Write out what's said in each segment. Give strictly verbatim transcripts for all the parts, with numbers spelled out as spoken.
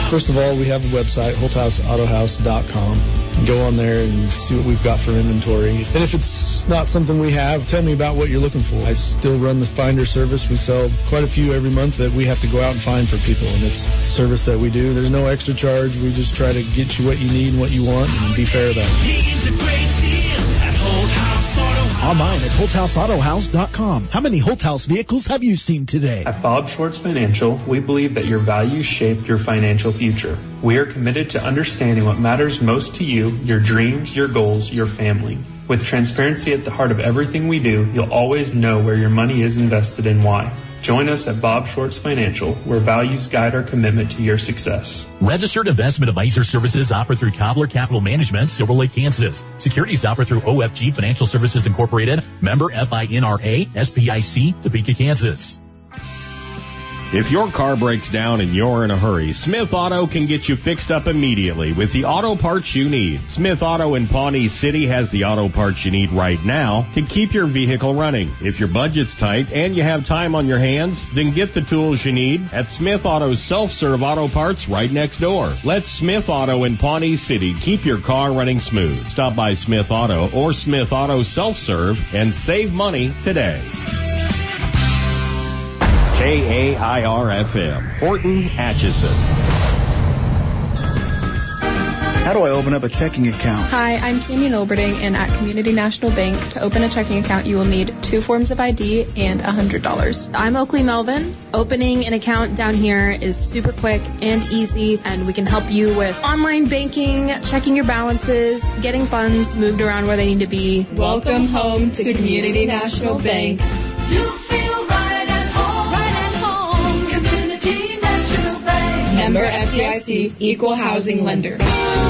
First of all, we have a website, holthouse auto house dot com. Go on there and see what we've got for inventory. And if it's not something we have, tell me about what you're looking for. I still run the finder service. We sell quite a few every month that we have to go out and find for people, and it's a service that we do. There's no extra charge. We just try to get you what you need and what you want and be fair about it. Online at holt house auto house dot com. How many Holt House vehicles have you seen today? At Bob Schwartz Financial, we believe that your values shape your financial future. We are committed to understanding what matters most to you, your dreams, your goals, your family. With transparency at the heart of everything we do, you'll always know where your money is invested and why. Join us at Bob Schwartz Financial, where values guide our commitment to your success. Registered investment advisor services offered through Cobbler Capital Management, Silver Lake, Kansas. Securities offered through O F G Financial Services Incorporated, member F I N R A, S P I C, Topeka, Kansas. If your car breaks down and you're in a hurry, Smith Auto can get you fixed up immediately with the auto parts you need. Smith Auto in Pawnee City has the auto parts you need right now to keep your vehicle running. If your budget's tight and you have time on your hands, then get the tools you need at Smith Auto's self-serve auto parts right next door. Let Smith Auto in Pawnee City keep your car running smooth. Stop by Smith Auto or Smith Auto Self-Serve and save money today. K A I R F M, Horton, Atchison. How do I open up a checking account? Hi, I'm Tammy Nolberding, and at Community National Bank, to open a checking account, you will need two forms of I D and one hundred dollars. I'm Oakley Melvin. Opening an account down here is super quick and easy, and we can help you with online banking, checking your balances, getting funds moved around where they need to be. Welcome home to Community National Bank. You feel right. Member F D I C, Equal Housing Lender.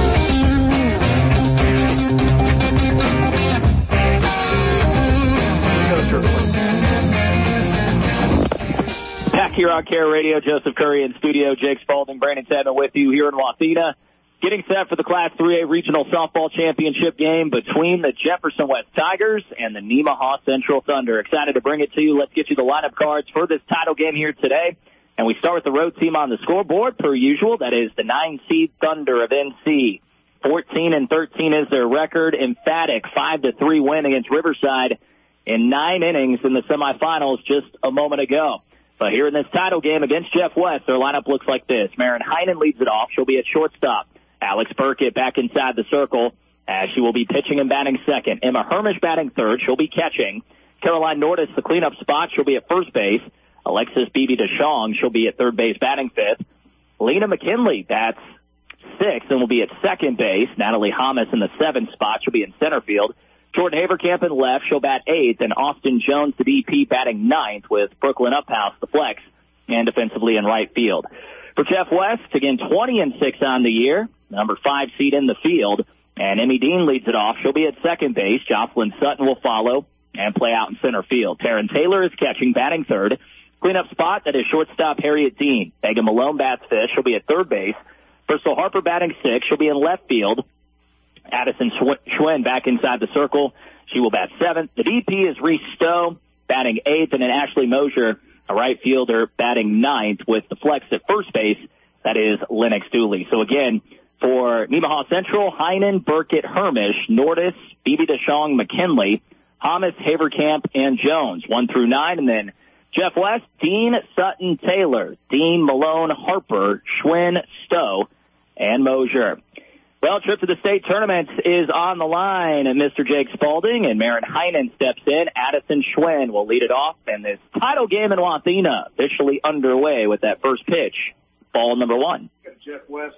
Back here on Care Radio, Joseph Curry in studio, Jake Spalding, Brandon Tedman with you here in Wathena. Getting set for the Class three A Regional Softball Championship game between the Jefferson West Tigers and the Nemaha Central Thunder. Excited to bring it to you. Let's get you the lineup cards for this title game here today. And we start with the road team on the scoreboard, per usual. That is the nine seed Thunder of N C. fourteen and thirteen is their record. Emphatic five to three win against Riverside in nine innings in the semifinals just a moment ago. But here in this title game against Jeff West, their lineup looks like this. Marin Heinen leads it off. She'll be at shortstop. Alex Burkett back inside the circle, as she will be pitching and batting second. Emma Hermish batting third. She'll be catching. Caroline Nordis, the cleanup spot. She'll be at first base. Alexis Beebe DeShong, she'll be at third base batting fifth. Lena McKinley bats sixth and will be at second base. Natalie Hamas in the seventh spot. She'll be in center field. Jordan Haverkamp in left. She'll bat eighth. And Austin Jones, the D P, batting ninth with Brooklyn Uphouse, the flex, and defensively in right field. For Jeff West, again, twenty and six on the year. Number five seed in the field. And Emmy Dean leads it off. She'll be at second base. Jocelyn Sutton will follow and play out in center field. Taryn Taylor is catching, batting third. Cleanup spot, that is shortstop Harriet Dean. Megan Malone bats fifth. She'll be at third base. Bristol Harper batting sixth. She'll be in left field. Addison Schwinn back inside the circle. She will bat seventh. The D P is Reese Stowe batting eighth, and then Ashley Mosier, a right fielder, batting ninth with the flex at first base. That is Lennox Dooley. So again, for Nemaha Central, Heinen, Burkett, Hermish, Nordis, Beebe DeShong, McKinley, Hamas, Haverkamp, and Jones, one through nine, and then Jeff West, Dean, Sutton, Taylor, Dean, Malone, Harper, Schwinn, Stowe, and Mosier. Well, trip to the state tournament is on the line, and Mister Jake Spalding and Marin Heinen steps in. Addison Schwinn will lead it off, and this title game in Wathena officially underway with that first pitch. Ball number one. Jeff West.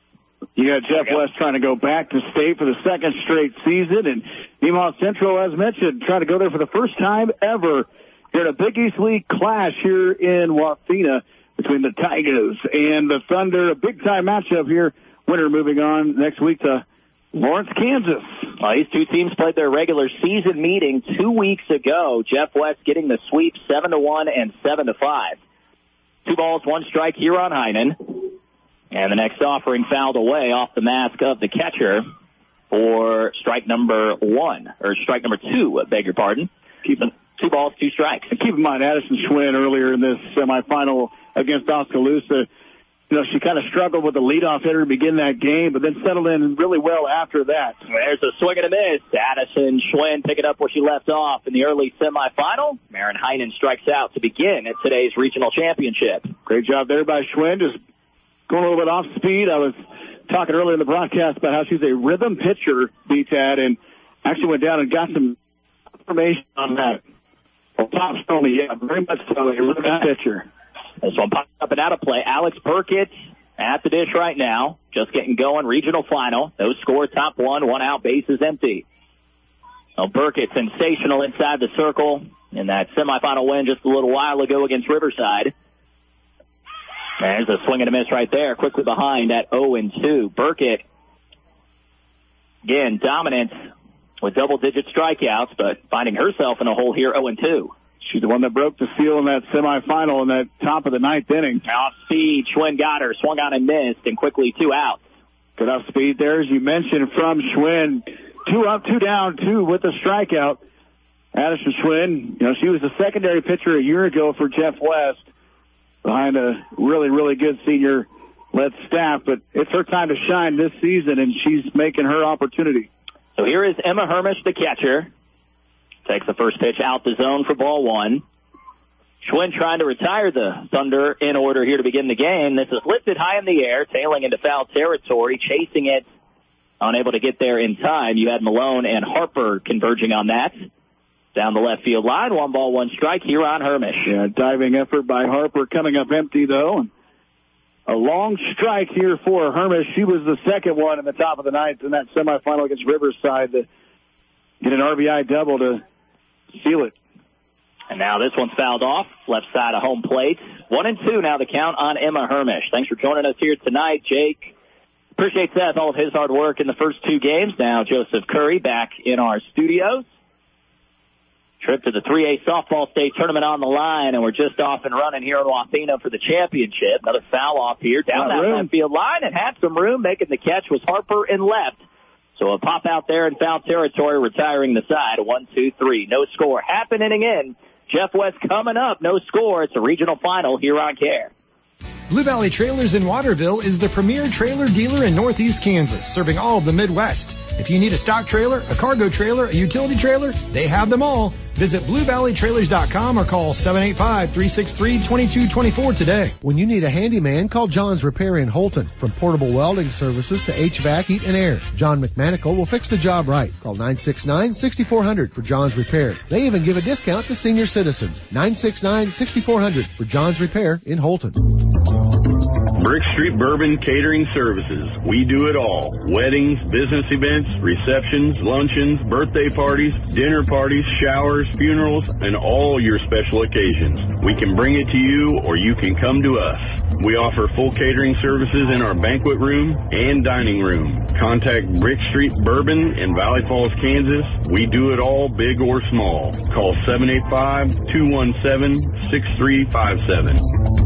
You got Jeff West trying to go back to state for the second straight season, and Nemaha Central, as mentioned, trying to go there for the first time ever. Here at a Big East League clash here in Wathena between the Tigers and the Thunder. A big-time matchup here. Winner moving on next week to Lawrence, Kansas. Well, these two teams played their regular season meeting two weeks ago. Jeff West getting the sweep seven to one and seven to five. Two balls, one strike here on Heinen. And the next offering fouled away off the mask of the catcher for strike number one, or strike number two, I beg your pardon. Keep it. Two balls, two strikes. And keep in mind, Addison Schwinn earlier in this semifinal against Oskaloosa you know, she kind of struggled with the leadoff hitter to begin that game, but then settled in really well after that. There's a swing and a miss. Addison Schwinn picking up where she left off in the early semifinal. Maren Heinen strikes out to begin at today's regional championship. Great job there by Schwinn, just going a little bit off speed. I was talking earlier in the broadcast about how she's a rhythm pitcher, B T A D, and actually went down and got some information on that. Well, Tom Stoney, yeah, very much so, a rhythm pitcher. This one pops up and out of play. Alex Burkett at the dish right now. Just getting going. Regional final. No score. Top one. One out. Bases empty. So Burkett sensational inside the circle in that semifinal win just a little while ago against Riverside. There's a swing and a miss right there. Quickly behind at oh and two. Burkett, again, dominant with double-digit strikeouts, but finding herself in a hole here oh and two. She's the one that broke the seal in that semifinal in that top of the ninth inning. Off speed, Schwinn got her, swung on and missed, and quickly two outs. Good off speed there, as you mentioned, from Schwinn. Two up, two down, two with a strikeout. Addison Schwinn, you know, she was the secondary pitcher a year ago for Jeff West behind a really, really good senior-led staff, but it's her time to shine this season, and she's making her opportunity. So here is Emma Hermish, the catcher. Takes the first pitch out the zone for ball one. Schwinn trying to retire the Thunder in order here to begin the game. This is lifted high in the air, tailing into foul territory, chasing it, unable to get there in time. You had Malone and Harper converging on that. Down the left field line, one ball, one strike here on Hermish. Yeah, diving effort by Harper coming up empty, though. And a long strike here for Hermish. She was the second one in the top of the ninth in that semifinal against Riverside to get an R B I double to seal it. And now this one's fouled off, left side of home plate. One and two now the count on Emma Hermish. Thanks for joining us here tonight, Jake. Appreciate Seth, all of his hard work in the first two games. Now Joseph Curry back in our studios. Trip to the three A softball state tournament on the line, and we're just off and running here in Wathena for the championship. Another foul off here, down that left field line, and had some room. Making the catch was Harper in left. So a pop out there in foul territory, retiring the side. One, two, three. No score. Half an inning in. Jeff West coming up. No score. It's a regional final here on Care. Blue Valley Trailers in Waterville is the premier trailer dealer in Northeast Kansas, serving all of the Midwest. If you need a stock trailer, a cargo trailer, a utility trailer, they have them all. Visit blue valley trailers dot com or call seven eight five, three six three, two two two four today. When you need a handyman, call John's Repair in Holton. From portable welding services to H V A C, heat, and air, John McManical will fix the job right. Call nine six nine, six four zero zero for John's Repair. They even give a discount to senior citizens. nine six nine, six four zero zero for John's Repair in Holton. Brick Street Bourbon Catering Services. We do it all. Weddings, business events, receptions, luncheons, birthday parties, dinner parties, showers, funerals, and all your special occasions. We can bring it to you or you can come to us. We offer full catering services in our banquet room and dining room. Contact Brick Street Bourbon in Valley Falls, Kansas. We do it all, big or small. Call seven eight five, two one seven, six three five seven.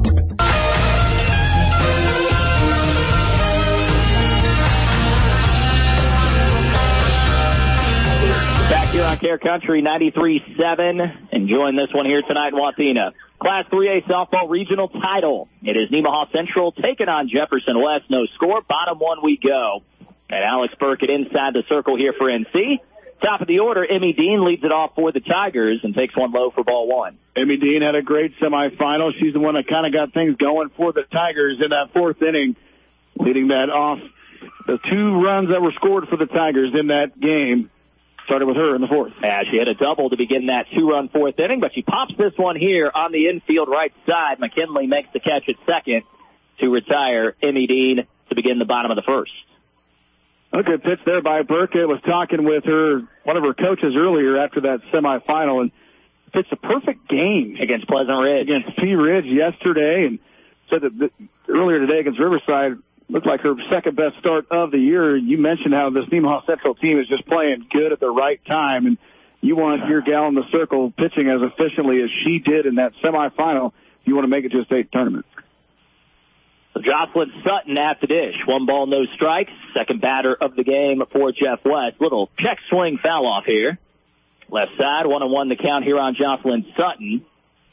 Here on Care Country ninety-three point seven. Enjoying this one here tonight in Wathena. Class three A softball regional title. It is Nemaha Central taking on Jefferson West. No score. Bottom one we go. And Alex Burkett inside the circle here for N C. Top of the order, Emmy Dean leads it off for the Tigers and takes one low for ball one. Emmy Dean had a great semifinal. She's the one that kind of got things going for the Tigers in that fourth inning, leading that off. The two runs that were scored for the Tigers in that game started with her in the fourth. Yeah, she had a double to begin that two-run fourth inning, but she pops this one here on the infield right side. McKinley makes the catch at second to retire Emmy Dean to begin the bottom of the first. A good pitch there by Burkett. Was talking with her, one of her coaches earlier after that semifinal, and pitched a perfect game against Pleasant Ridge. Against P. Ridge yesterday, and said that the, earlier today against Riverside looked like her second best start of the year. You mentioned how this Nemaha Central team is just playing good at the right time, and you want your gal in the circle pitching as efficiently as she did in that semifinal. You want to make it to a state tournament. So Jocelyn Sutton at the dish. One ball, no strikes. Second batter of the game for Jeff West. Little check swing foul off here. Left side, one and one the count here on Jocelyn Sutton.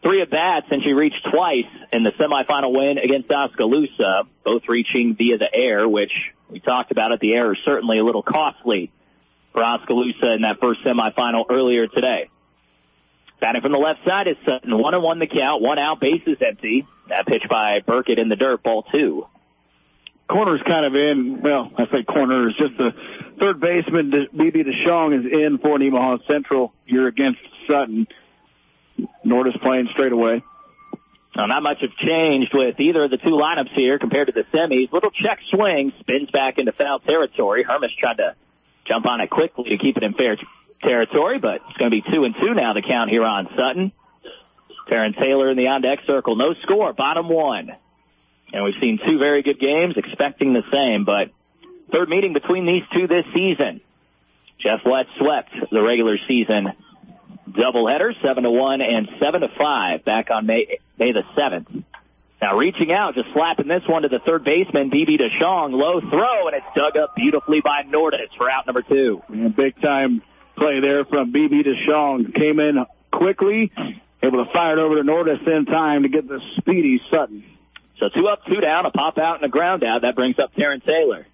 three at-bats, and she reached twice in the semifinal win against Oskaloosa, both reaching via the air, which we talked about it. The air is certainly a little costly for Oskaloosa in that first semifinal earlier today. Batting from the left side is Sutton. One and one the count, one out, bases empty. That pitch by Burkett in the dirt, ball two. Corner's kind of in, well, I say corner is just the third baseman, B B DeShong, is in for Nemaha Central. You're against Sutton. Nordis playing straight away. Now, not much has changed with either of the two lineups here compared to the semis. Little check swing, spins back into foul territory. Hermes tried to jump on it quickly to keep it in fair territory, but it's going to be two and two now, the count here on Sutton. Taryn Taylor in the on-deck circle. No score, bottom one. And we've seen two very good games, expecting the same, but third meeting between these two this season. Jeff West swept the regular season doubleheader, seven to one and seven to five back on May, May the seventh. Now reaching out, just slapping this one to the third baseman, B B DeShong. Low throw, and it's dug up beautifully by Nordis for out number two. And big time play there from B B DeShong. Came in quickly, able to fire it over to Nordis in time to get the speedy Sutton. So two up, two down, a pop out and a ground out. That brings up Taryn Taylor.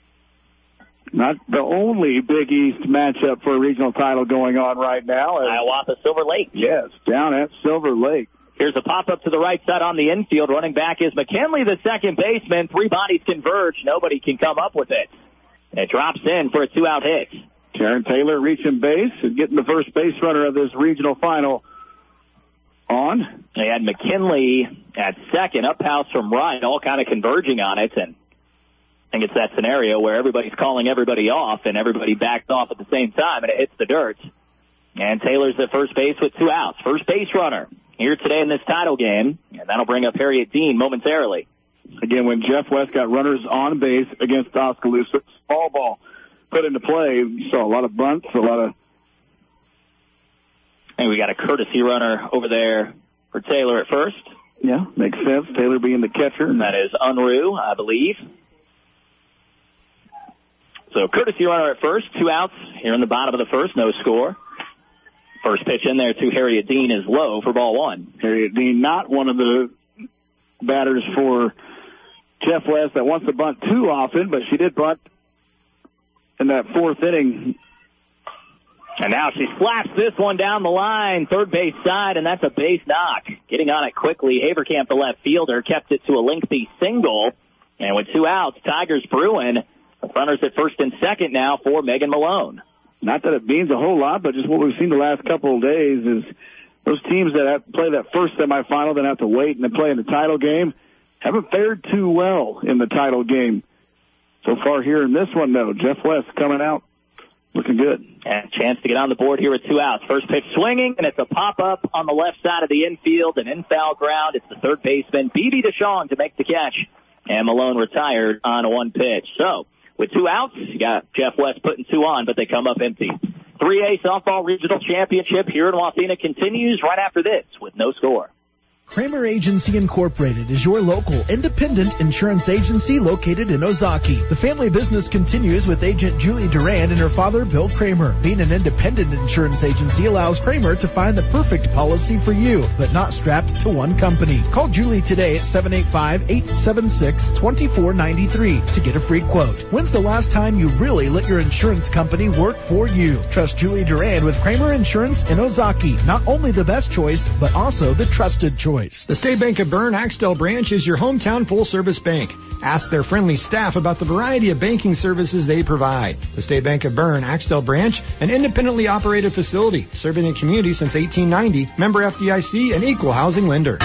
Not the only Big East matchup for a regional title going on right now. Hiawatha Silver Lake. Yes, down at Silver Lake. Here's a pop-up to the right side on the infield. Running back is McKinley, the second baseman. Three bodies converge. Nobody can come up with it. And it drops in for a two-out hit. Taryn Taylor reaching base and getting the first base runner of this regional final on. They had McKinley at second, up house from right, all kind of converging on it. And I think it's that scenario where everybody's calling everybody off and everybody backed off at the same time, and it hits the dirt. And Taylor's at first base with two outs. First base runner here today in this title game, and that'll bring up Harriet Dean momentarily. Again, when Jeff West got runners on base against Oskaloosa, small ball put into play, you saw a lot of bunts, a lot of... And we got a courtesy runner over there for Taylor at first. Yeah, makes sense. Taylor being the catcher. And that is Unruh, I believe. So courtesy runner at first, two outs here in the bottom of the first, no score. First pitch in there to Harriet Dean is low for ball one. Harriet Dean, not one of the batters for Jeff West that wants to bunt too often, but she did bunt in that fourth inning. And now she slaps this one down the line, third base side, and that's a base knock. Getting on it quickly, Haverkamp, the left fielder, kept it to a lengthy single. And with two outs, Tigers Bruin, runners at first and second now for Megan Malone. Not that it means a whole lot, but just what we've seen the last couple of days is those teams that have to play that first semifinal, then have to wait and then play in the title game, haven't fared too well in the title game. So far here in this one, though, Jeff West coming out looking good. And a chance to get on the board here with two outs. First pitch swinging, and it's a pop-up on the left side of the infield, and in foul ground, it's the third baseman, B B DeShong, to make the catch. And Malone retired on a one pitch. So, with two outs, you got Jeff West putting two on, but they come up empty. three A Softball Regional Championship here in Wathena continues right after this with no score. Kramer Agency Incorporated is your local independent insurance agency located in Ozaki. The family business continues with agent Julie Durand and her father, Bill Kramer. Being an independent insurance agency allows Kramer to find the perfect policy for you, but not strapped to one company. Call Julie today at seven eight five, eight seven six, two four nine three to get a free quote. When's the last time you really let your insurance company work for you? Trust Julie Durand with Kramer Insurance in Ozaki. Not only the best choice, but also the trusted choice. The State Bank of Bern Axtell branch is your hometown full-service bank. Ask their friendly staff about the variety of banking services they provide. The State Bank of Bern Axtell branch, an independently operated facility, serving the community since eighteen ninety, member F D I C, and equal housing lender.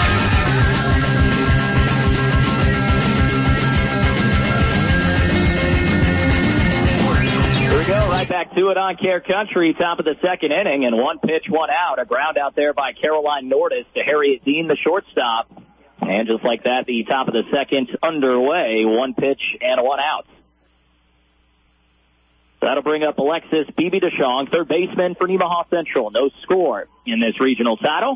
Back to it on Care Country, top of the second inning, and one pitch, one out. A ground out there by Caroline Nordis to Harriet Dean, the shortstop. And just like that, the top of the second underway, one pitch and one out. That'll bring up Alexis B B DeShong, third baseman for Nemaha Central. No score in this regional title.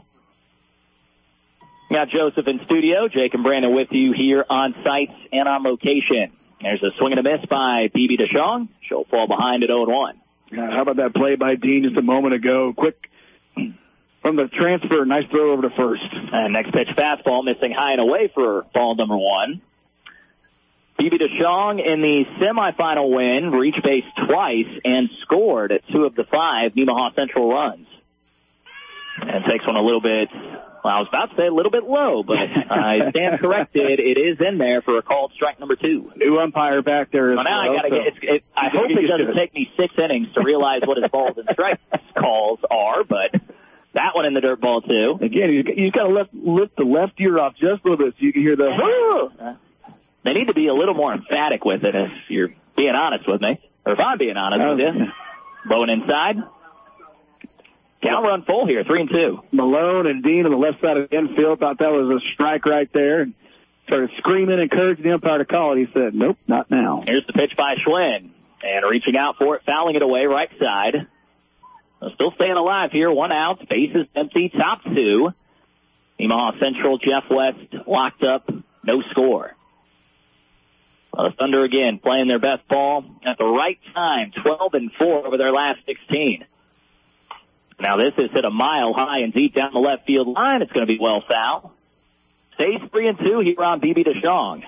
Got Joseph in studio. Jake and Brandon with you here on site and on location. There's a swing and a miss by B B DeShong. She'll fall behind at oh and one. Yeah, how about that play by Dean just a moment ago? Quick from the transfer. Nice throw over to first. And next pitch fastball missing high and away for ball number one. B B DeShong in the semifinal win reached base twice and scored at two of the five Nemaha Central runs. And takes one a little bit, well, I was about to say a little bit low, but I stand corrected. It is in there for a called strike number two. New umpire back there. Well, now well, I got to so get. It's, it, I hope it doesn't take me six innings to realize what his balls and strikes calls are, but that one in the dirt ball too. Again, you you got to lift, lift the left ear off just a little bit so you can hear the. Uh, they need to be a little more emphatic with it if you're being honest with me, or if I'm being honest uh, with you. Blowing inside. Count run full here, three and two. Malone and Dean on the left side of the infield thought that was a strike right there. And started screaming, encouraging the umpire to call it. He said, nope, not now. Here's the pitch by Schwinn. And reaching out for it, fouling it away right side. Still staying alive here. One out, bases empty, top two. Nemaha Central, Jeff West locked up, no score. Well, the Thunder again playing their best ball at the right time, twelve and four over their last sixteen. Now this is hit a mile high and deep down the left field line. It's going to be well foul. Stays three and two here on B B DeShong.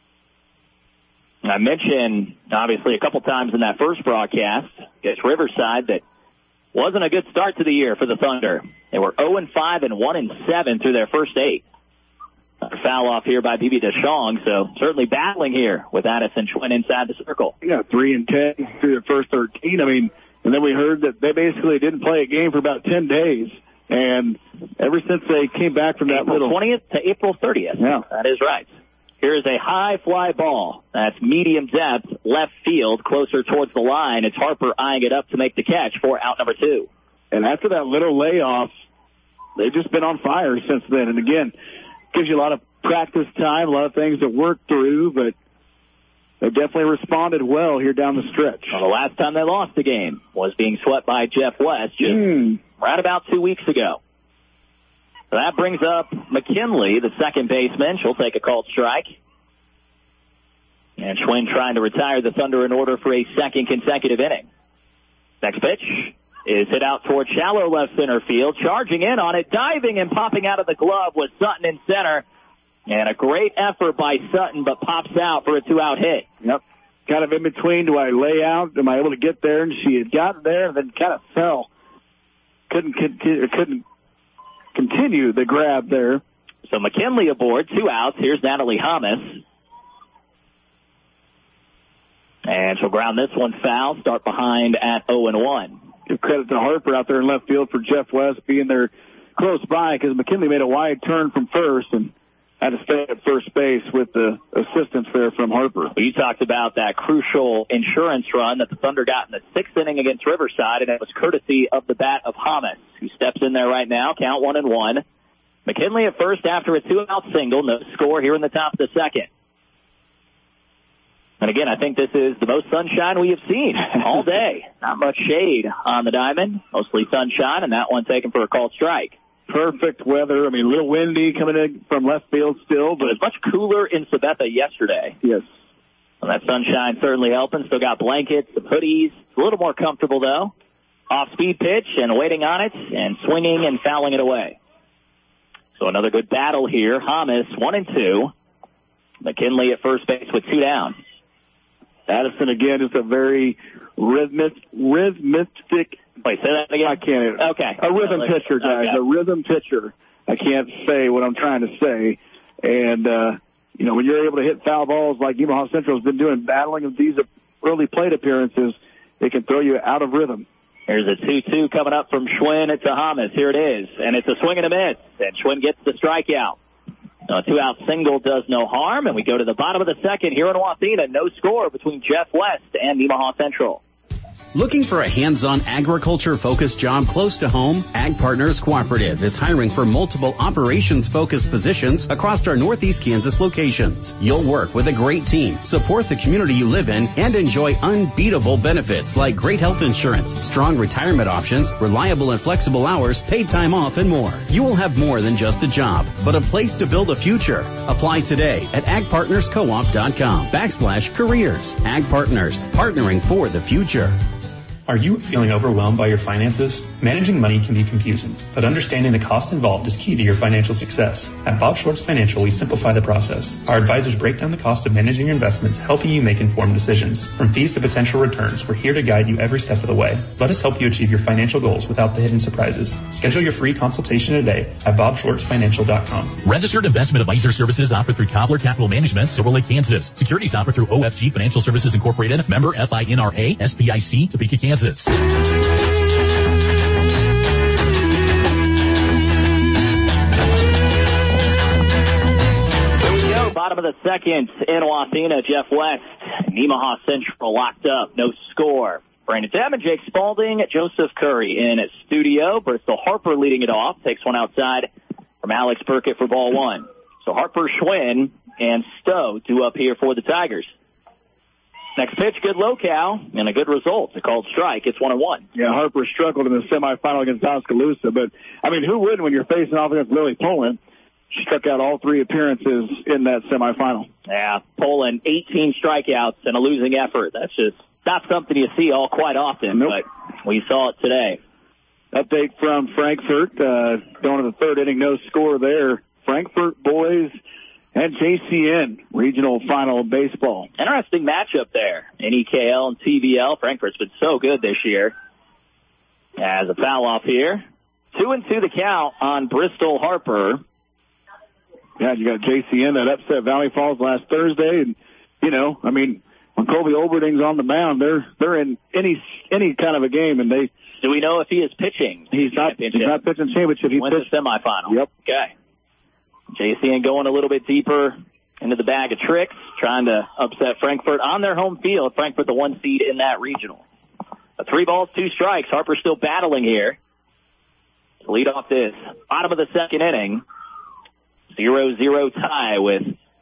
I mentioned, obviously, a couple times in that first broadcast against Riverside that wasn't a good start to the year for the Thunder. They were oh and five and one and seven through their first eight. A foul off here by B B DeShong, so certainly battling here with Addison Schwinn inside the circle. Yeah, three and ten through their first thirteen. I mean, and then we heard that they basically didn't play a game for about ten days. And ever since they came back from that April little... twentieth to April thirtieth. Yeah. That is right. Here is a high fly ball. That's medium depth, left field, closer towards the line. It's Harper eyeing it up to make the catch for out number two. And after that little layoff, they've just been on fire since then. And again, gives you a lot of practice time, a lot of things to work through, but they definitely responded well here down the stretch. Well, the last time they lost the game was being swept by Jeff West just mm. right about two weeks ago. So that brings up McKinley, the second baseman. She'll take a called strike. And Schwinn trying to retire the Thunder in order for a second consecutive inning. Next pitch is hit out toward shallow left center field. Charging in on it, diving and popping out of the glove was Sutton in center. And a great effort by Sutton, but pops out for a two-out hit. Yep. Kind of in between, do I lay out? Am I able to get there? And she had got there and then kind of fell. Couldn't continue, couldn't continue the grab there. So McKinley aboard, two outs. Here's Natalie Hamas. And she'll ground this one foul, start behind at oh and one. Give credit to Harper out there in left field for Jeff West being there close by because McKinley made a wide turn from first and had to stay at first base with the assistance there from Harper. You talked about that crucial insurance run that the Thunder got in the sixth inning against Riverside, and it was courtesy of the bat of Hamas, who steps in there right now, count one and one. McKinley at first after a two-out single, no score here in the top of the second. And again, I think this is the most sunshine we have seen all day. Not much shade on the diamond, mostly sunshine, and that one taken for a called strike. Perfect weather. I mean, a little windy coming in from left field still, but it was much cooler in Sabetha yesterday. Yes. Well, that sunshine certainly helping. Still got blankets, some hoodies. It's a little more comfortable, though. Off-speed pitch and waiting on it and swinging and fouling it away. So another good battle here. Hamas, one and two. McKinley at first base with two down. Addison, again, is a very rhythmic, rhythmic. Wait, say that again? I can't. Okay. A rhythm pitcher, guys. Okay. A rhythm pitcher. I can't say what I'm trying to say. And, uh, you know, when you're able to hit foul balls like Nemaha Central has been doing, battling of these early plate appearances, it can throw you out of rhythm. Here's a two two coming up from Schwinn to Hamas. Here it is. And it's a swing and a miss. And Schwinn gets the strikeout. A two-out single does no harm, and we go to the bottom of the second here in Wathena. No score between Jeff West and Nemaha Central. Looking for a hands-on agriculture-focused job close to home? Ag Partners Cooperative is hiring for multiple operations-focused positions across our Northeast Kansas locations. You'll work with a great team, support the community you live in, and enjoy unbeatable benefits like great health insurance, strong retirement options, reliable and flexible hours, paid time off, and more. You will have more than just a job, but a place to build a future. Apply today at agpartnerscoop.com backslash careers. Ag Partners, partnering for the future. Are you feeling overwhelmed by your finances? Managing money can be confusing, but understanding the cost involved is key to your financial success. At Bob Schwartz Financial, we simplify the process. Our advisors break down the cost of managing your investments, helping you make informed decisions. From fees to potential returns, we're here to guide you every step of the way. Let us help you achieve your financial goals without the hidden surprises. Schedule your free consultation today at bob schwartz financial dot com. Registered investment advisor services offered through Cobbler Capital Management, Silver Lake, Kansas. Securities offered through O F G Financial Services Incorporated, member F I N R A, S P I C, Topeka, Kansas. Bottom of the second in Wasena, Jeff West, Nemaha Central locked up, no score. Brandon Tam and Jake Spalding, Joseph Curry in studio. Bristol Harper leading it off, takes one outside from Alex Burkett for ball one. So Harper, Schwinn, and Stowe due up here for the Tigers. Next pitch, good locale, and a good result. A called strike. It's one and one. Yeah, Harper struggled in the semifinal against Tuscaloosa, but, I mean, who wouldn't when you're facing off against Lily Poland? She struck out all three appearances in that semifinal. Yeah, Poland, eighteen strikeouts and a losing effort. That's just not something you see all quite often, nope. But we saw it today. Update from Frankfort. Uh, going to the third inning, no score there. Frankfort boys and J C N regional final baseball. Interesting matchup there. N E K L and T V L. Frankfort's been so good this year. As a foul off here. Two and two the count on Bristol Harper. Yeah, you got J C N that upset Valley Falls last Thursday, and you know, I mean, when Colby Olberding's on the mound, they're they're in any any kind of a game, and they. Do we know if he is pitching? He's not. He's not pitching championship. He went pitched to semifinal. Yep. Okay. J C N going a little bit deeper into the bag of tricks, trying to upset Frankfort on their home field. Frankfort, the one seed in that regional. A three balls, two strikes. Harper still battling here. To lead off this bottom of the second inning. zero zero tie with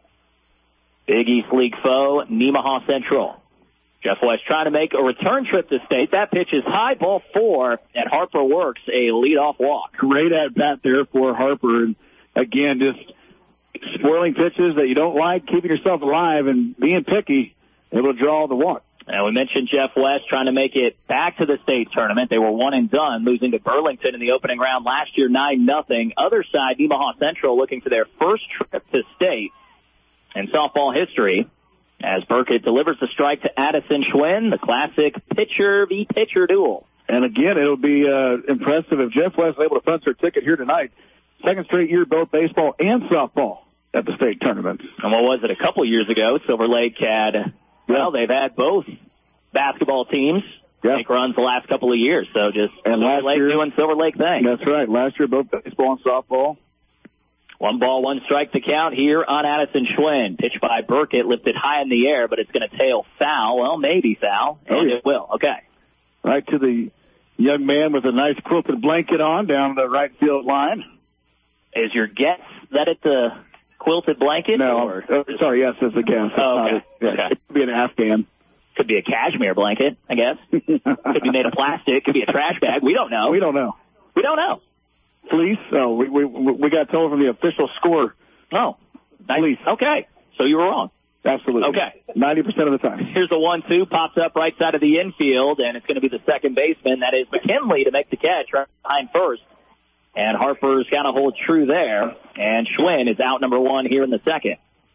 Big East League foe, Nemaha Central. Jeff West trying to make a return trip to state. That pitch is high, ball four, and Harper works a leadoff walk. Great at bat there for Harper. And again, just spoiling pitches that you don't like, keeping yourself alive, and being picky, able to draw the walk. And we mentioned Jeff West trying to make it back to the state tournament. They were one and done, losing to Burlington in the opening round last year, nine nothing. Other side, Nemaha Central looking for their first trip to state in softball history as Burkett delivers the strike to Addison Schwinn, the classic pitcher v. pitcher duel. And again, it'll be uh, impressive if Jeff West is able to punch their ticket here tonight. Second straight year, both baseball and softball at the state tournament. And what was it, a couple years ago, Silver Lake had... Well, they've had both basketball teams yep. make runs the last couple of years, so just and Silver Lake year, doing Silver Lake thing. That's right. Last year, both baseball and softball. One ball, one strike to count here on Addison Schwinn. Pitch by Burkett, lifted high in the air, but it's going to tail foul. Well, maybe foul, and oh, yeah. it will. Okay. Right to the young man with a nice quilted blanket on down the right field line. Is your guess that it's a quilted blanket? No, or uh, sorry, yes, it's a guess. Oh, okay. Yeah, okay. It could be an Afghan. Could be a cashmere blanket, I guess. Could be made of plastic. Could be a trash bag. We don't know. We don't know. We don't know. Fleece? Oh, we we we got told from the official score. Oh, nice. Fleece. Okay, so you were wrong. Absolutely. Okay. ninety percent of the time. Here's the one two, pops up right side of the infield, and it's going to be the second baseman. That is McKinley to make the catch right behind first. And Harper's kind of hold true there. And Schwinn is out number one here in the second.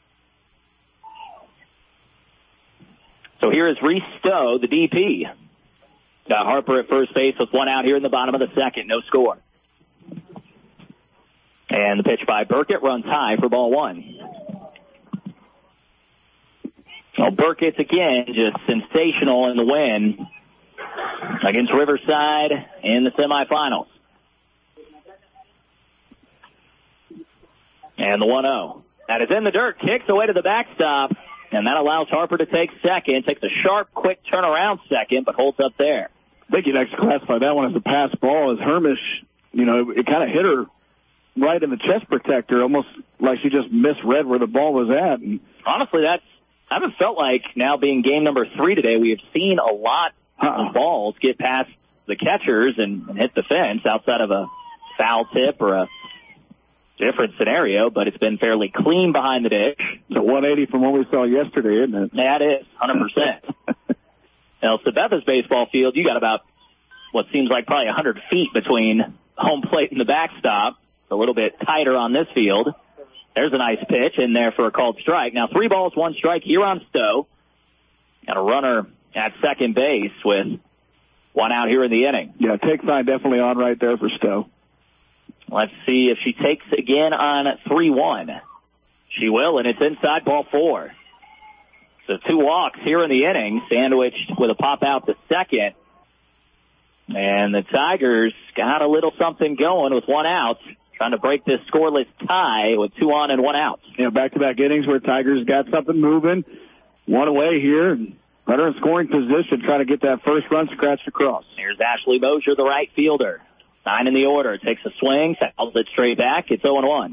So here is Reese Stowe, the D P. Got Harper at first base with one out here in the bottom of the second. No score. And the pitch by Burkett runs high for ball one. Well, Burkett's again just sensational in the win against Riverside in the semifinals. And the one oh. That is in the dirt, kicks away to the backstop, and that allows Harper to take second. Takes a sharp, quick turnaround second, but holds up there. I think you'd actually classify that one as a pass ball, as Hermish, you know, it kind of hit her right in the chest protector, almost like she just misread where the ball was at. And honestly, that's, I haven't felt like now being game number three today, we have seen a lot uh-uh. of balls get past the catchers and, and hit the fence outside of a foul tip or a different scenario, but it's been fairly clean behind the dish. It's a one eighty from what we saw yesterday, isn't it? That is, one hundred percent. Now, Sabetha's baseball field, you got about what seems like probably one hundred feet between home plate and the backstop. It's a little bit tighter on this field. There's a nice pitch in there for a called strike. Now three balls, one strike here on Stowe. Got a runner at second base with one out here in the inning. Yeah, take sign definitely on right there for Stowe. Let's see if she takes again on three one. She will, and it's inside, ball four. So two walks here in the inning, sandwiched with a pop out to second. And the Tigers got a little something going with one out, trying to break this scoreless tie with two on and one out. Yeah, back-to-back innings where Tigers got something moving. One away here, and runner in scoring position, trying to get that first run scratched across. Here's Ashley Mosier, the right fielder. Nine in the order. Takes a swing, fouls it straight back. It's oh and one.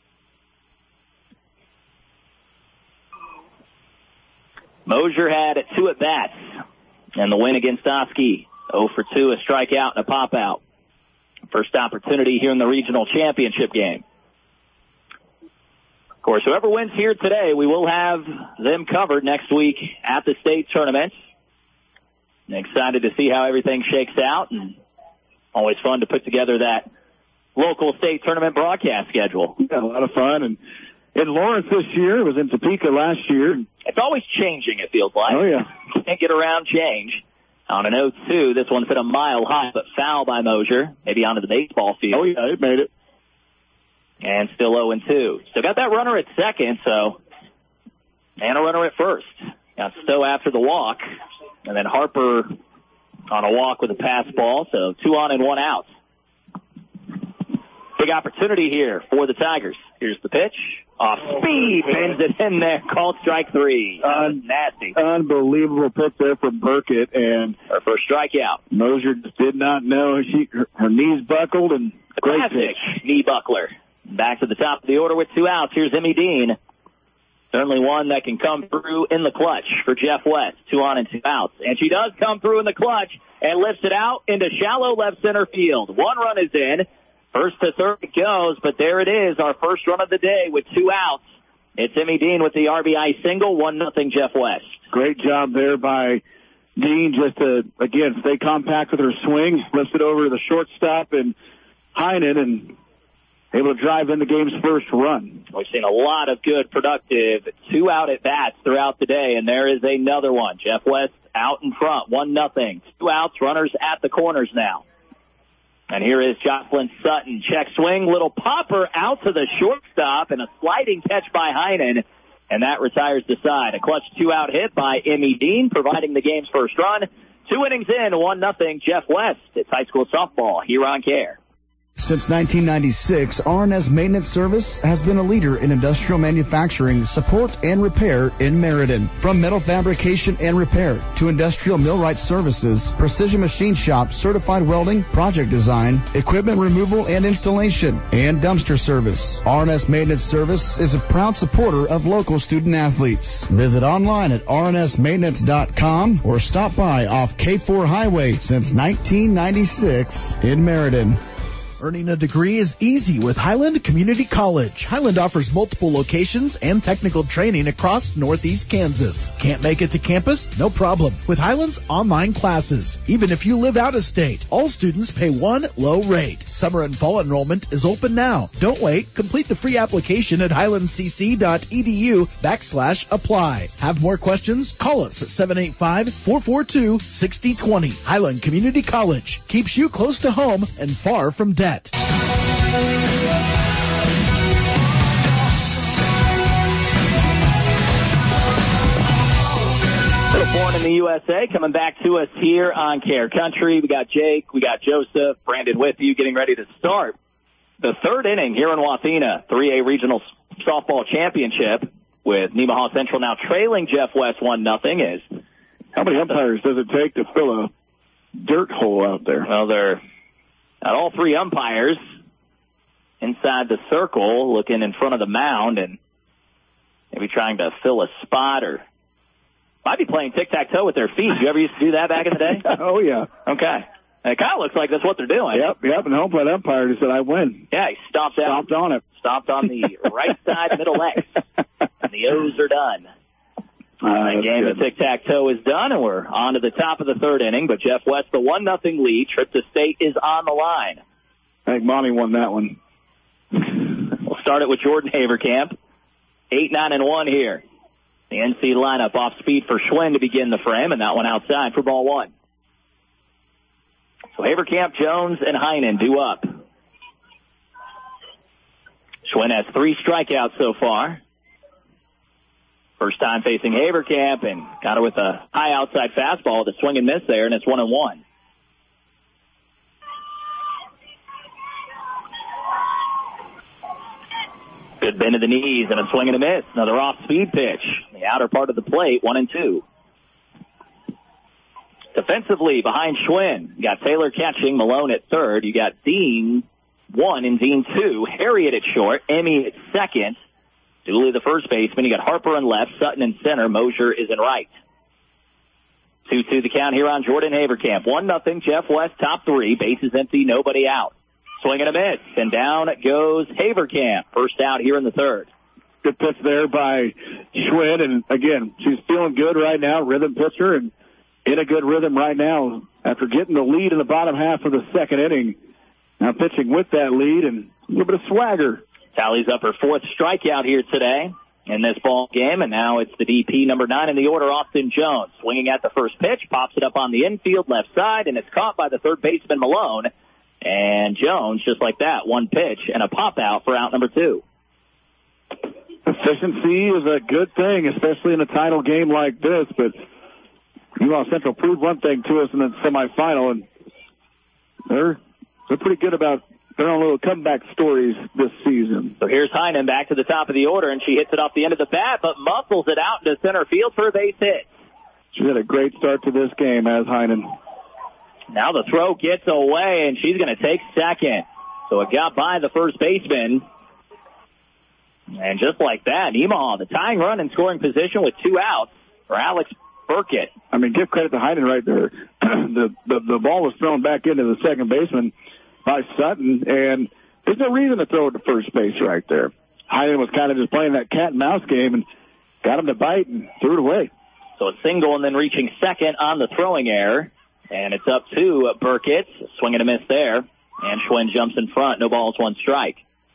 Mosier had two at-bats, and the win against Oski. oh for two, a strikeout and a pop-out. First opportunity here in the regional championship game. Of course, whoever wins here today, we will have them covered next week at the state tournament. I'm excited to see how everything shakes out, and always fun to put together that local state tournament broadcast schedule. Yeah, a lot of fun. And in Lawrence this year, it was in Topeka last year. It's always changing, it feels like. Oh, yeah. Can't get around change. On an oh two, this one's hit a mile high, but foul by Mosier, maybe onto the baseball field. Oh, yeah, it made it. And still oh and two. Still got that runner at second, so, and a runner at first. Got Stowe after the walk, and then Harper on a walk with a pass ball, so two on and one out. Big opportunity here for the Tigers. Here's the pitch. Off speed, bends it in there. Called strike three. Uh, nasty. Unbelievable pitch there from Burkett, and her first strikeout. Mosier just did not know. She her, her knees buckled, and the great classic pitch. Knee buckler. Back to the top of the order with two outs. Here's Emmy Dean. Certainly one that can come through in the clutch for Jeff West. Two on and two outs. And she does come through in the clutch and lifts it out into shallow left center field. One run is in. First to third it goes, but there it is, our first run of the day with two outs. It's Emmy Dean with the R B I single, one nothing Jeff West. Great job there by Dean just to, again, stay compact with her swing, lifts it over to the shortstop and Heinen, and able to drive in the game's first run. We've seen a lot of good, productive two-out at-bats throughout the day, and there is another one. Jeff West out in front, one nothing. Two outs, runners at the corners now. And here is Jocelyn Sutton. Check swing, little popper out to the shortstop, and a sliding catch by Heinen, and that retires the side. A clutch two-out hit by Emmy Dean, providing the game's first run. Two innings in, one nothing Jeff West. It's high school softball here on Care. Since nineteen ninety-six, R and S Maintenance Service has been a leader in industrial manufacturing, support, and repair in Meriden. From metal fabrication and repair to industrial millwright services, precision machine shop, certified welding, project design, equipment removal and installation, and dumpster service. R and S Maintenance Service is a proud supporter of local student athletes. Visit online at R N S maintenance dot com or stop by off K four Highway since nineteen ninety-six in Meriden. Earning a degree is easy with Highland Community College. Highland offers multiple locations and technical training across Northeast Kansas. Can't make it to campus? No problem. With Highland's online classes. Even if you live out of state, all students pay one low rate. Summer and fall enrollment is open now. Don't wait. Complete the free application at highlandcc.edu backslash apply. Have more questions? Call us at seven eight five, four four two, six zero two zero. Highland Community College keeps you close to home and far from debt. Little Born in the U S A coming back to us here on Care Country. We got Jake, we got Joseph, Brandon with you, getting ready to start the third inning here in Wathena, three A Regional Softball Championship, with Nemaha Central now trailing Jeff West one nothing. Is how many umpires does it take to fill a dirt hole out there? Well, they're at all three umpires inside the circle, looking in front of the mound and maybe trying to fill a spot, or might be playing tic-tac-toe with their feet. You ever used to do that back in the day? Oh, yeah. Okay. And it kind of looks like that's what they're doing. Yep, yep, and home plate umpire just said, I win. Yeah, he stomped out. Stomped on it. Stomped on the right side middle X. And the O's are done. Uh, the game good. of tic-tac-toe is done, and we're on to the top of the third inning. But Jeff West, the one nothing lead. Trip to state is on the line. I think Mommy won that one. We'll start it with Jordan Haverkamp. Eight, nine, and one here. The N C lineup off speed for Schwinn to begin the frame, and that one outside for ball one. So Haverkamp, Jones, and Heinen due up. Schwinn has three strikeouts so far. First time facing Haverkamp, and got it with a high outside fastball, the swing and miss there, and it's one and one. Good bend of the knees and a swing and a miss. Another off-speed pitch. The outer part of the plate, one and two. Defensively, behind Schwinn, you got Taylor catching, Malone at third. You got Dean one and Dean two. Harriet at short, Emmy at second. Dooley the first baseman. You got Harper in left, Sutton in center, Mosier is in right. two two the count here on Jordan Haverkamp. one nothing, Jeff West, top three. Bases empty, nobody out. Swing and a miss, and down goes Haverkamp. First out here in the third. Good pitch there by Schwinn, and again, she's feeling good right now, rhythm pitcher, and in a good rhythm right now after getting the lead in the bottom half of the second inning. Now pitching with that lead and a little bit of swagger. Tallies up her fourth strikeout here today in this ball game, and now it's the D P number nine in the order, Austin Jones. Swinging at the first pitch, pops it up on the infield left side, and it's caught by the third baseman Malone. And Jones, just like that, one pitch and a pop-out for out number two. Efficiency is a good thing, especially in a title game like this, but Meemaw Central proved one thing to us in the semifinal, and they're, they're pretty good about their own little comeback stories this season. So here's Heinen back to the top of the order, and she hits it off the end of the bat, but muscles it out into center field for a base hit. She's had a great start to this game as Heinen. Now the throw gets away, and she's going to take second. So it got by the first baseman. And just like that, Nemaha, the tying run in scoring position with two outs for Alex Burkett. I mean, give credit to Heinen right there. the, the the ball was thrown back into the second baseman by Sutton, and there's no reason to throw it to first base right there. Heinen was kind of just playing that cat and mouse game and got him to bite and threw it away. So a single and then reaching second on the throwing error. And it's up to Burkett. Swing and a miss there. And Schwinn jumps in front. No balls, one strike.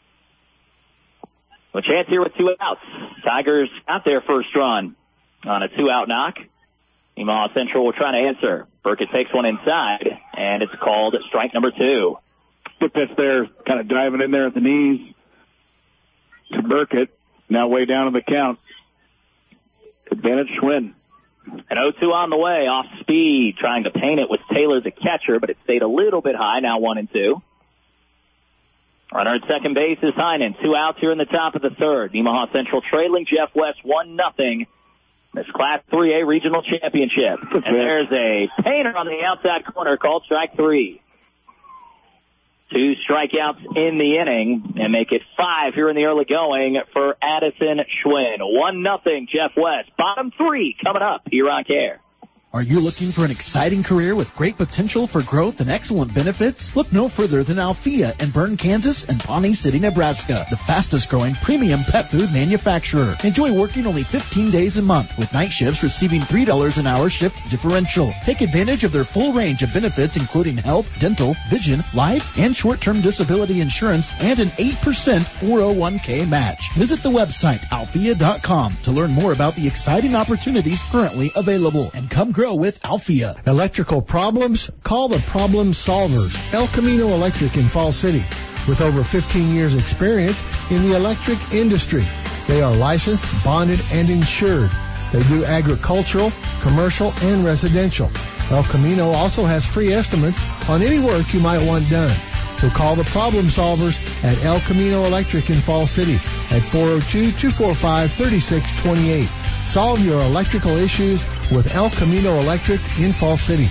A chance here with two outs. Tigers got their first run on a two-out knock. Nemaha Central will try to answer. Burkett takes one inside, and it's called strike number two. Good pitch there, kind of diving in there at the knees to Burkett. Now way down in the count. Advantage Schwinn. An oh two on the way, off speed, trying to paint it with Taylor, the catcher, but it stayed a little bit high, now one and two. Runner at second base is Heinen. Two outs here in the top of the third. Nemaha Central trailing Jeff West one nothing. This Class three A Regional Championship. And there's a painter on the outside corner called strike three. Two strikeouts in the inning and make it five here in the early going for Addison Schwinn. One nothing, Jeff West. Bottom three coming up here on Care. Are you looking for an exciting career with great potential for growth and excellent benefits? Look no further than Althea in Bern, Kansas and Pawnee City, Nebraska, the fastest growing premium pet food manufacturer. Enjoy working only fifteen days a month with night shifts receiving three dollars an hour shift differential. Take advantage of their full range of benefits including health, dental, vision, life, and short-term disability insurance and an eight percent four oh one k match. Visit the website althea dot com to learn more about the exciting opportunities currently available and come grow with Althea. Electrical problems? Call the Problem Solvers. El Camino Electric in Fall City. With over fifteen years experience in the electric industry. They are licensed, bonded, and insured. They do agricultural, commercial, and residential. El Camino also has free estimates on any work you might want done. So call the Problem Solvers at El Camino Electric in Fall City at four oh two, two four five, three six two eight. Solve your electrical issues with El Camino Electric in Fall City.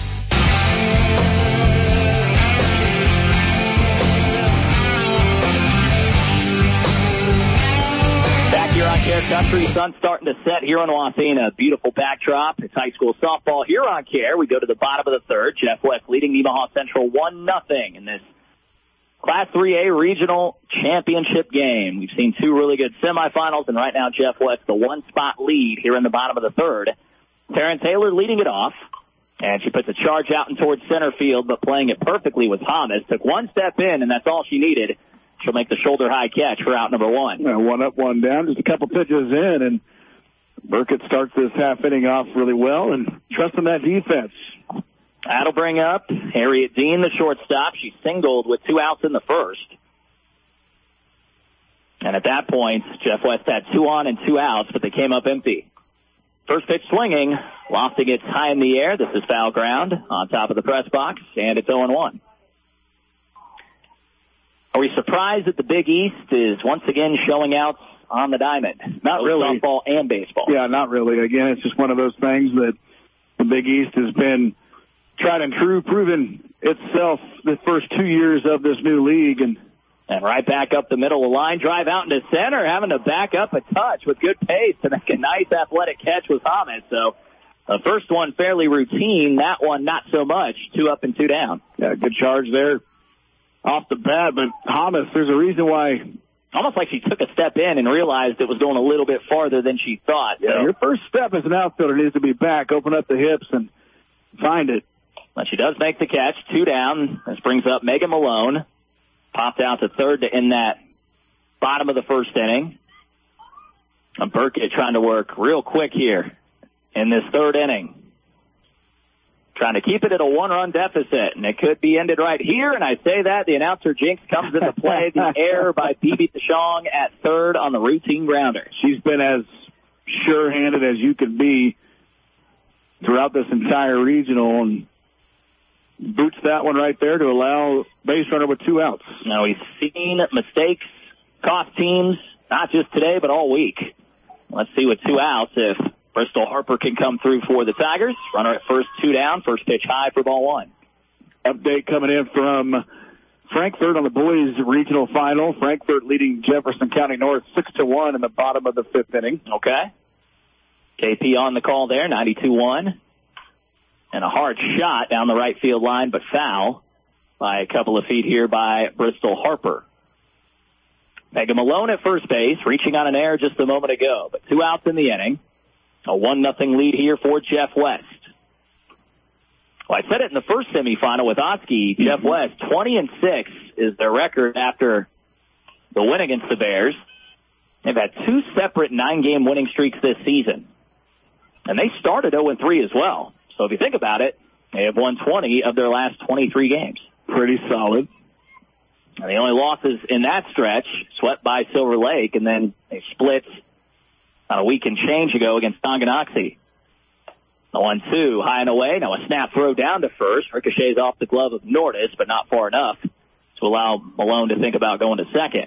Back here on Care Country, sun starting to set here in Wasena. Beautiful backdrop. It's high school softball here on Care. We go to the bottom of the third. Jeff West leading Nemaha Central one nothing in this Class three A regional championship game. We've seen two really good semifinals, and right now Jeff West, the one-spot lead here in the bottom of the third. Taryn Taylor leading it off, and she puts a charge out and towards center field, but playing it perfectly with Thomas. Took one step in, and that's all she needed. She'll make the shoulder-high catch for out number one. Yeah, one up, one down, just a couple pitches in, and Burkett starts this half inning off really well and trusting that defense. That'll bring up Harriet Dean, the shortstop. She singled with two outs in the first. And at that point, Jeff West had two on and two outs, but they came up empty. First pitch swinging. Lofting it high in the air. This is foul ground on top of the press box, and it's oh and one. Are we surprised that the Big East is once again showing out on the diamond? Not Both really. Softball and baseball. Yeah, not really. Again, it's just one of those things that the Big East has been tried and true, proven itself the first two years of this new league. And and right back up the middle of the line, drive out into center, having to back up a touch with good pace to make a nice athletic catch with Thomas. So the first one fairly routine, that one not so much, two up and two down. Yeah, good charge there off the bat, but Thomas, there's a reason why. Almost like she took a step in and realized it was going a little bit farther than she thought. Yeah, so. Your first step as an outfielder needs to be back, open up the hips, and find it. But she does make the catch, two down. This brings up Megan Malone. Popped out to third to end that bottom of the first inning. And Burkett trying to work real quick here in this third inning. Trying to keep it at a one-run deficit, and it could be ended right here. And I say that, the announcer jinx comes into play. The error by Bibi DeShong at third on the routine grounder. She's been as sure-handed as you could be throughout this entire regional, and boots that one right there to allow base runner with two outs. Now, we've seen mistakes cost teams, not just today, but all week. Let's see with two outs if Bristol Harper can come through for the Tigers. Runner at first, two down, first pitch high for ball one. Update coming in from Frankfort on the boys regional final. Frankfort leading Jefferson County North six to one in the bottom of the fifth inning. Okay. K P on the call there, ninety-two one. And a hard shot down the right field line, but foul by a couple of feet here by Bristol Harper. Megan Malone at first base, reaching on an error just a moment ago, but two outs in the inning. A one nothing lead here for Jeff West. Well, I said it in the first semifinal with Oski. Mm-hmm. Jeff West, twenty and six is their record after the win against the Bears. They've had two separate nine-game winning streaks this season. And they started oh and three as well. So if you think about it, they have won twenty of their last twenty-three games. Pretty solid. And the only losses in that stretch, swept by Silver Lake, and then they split on a week and change ago against Tonganoxie. The one two, high and away. Now a snap throw down to first. Ricochets off the glove of Nordis, but not far enough to allow Malone to think about going to second.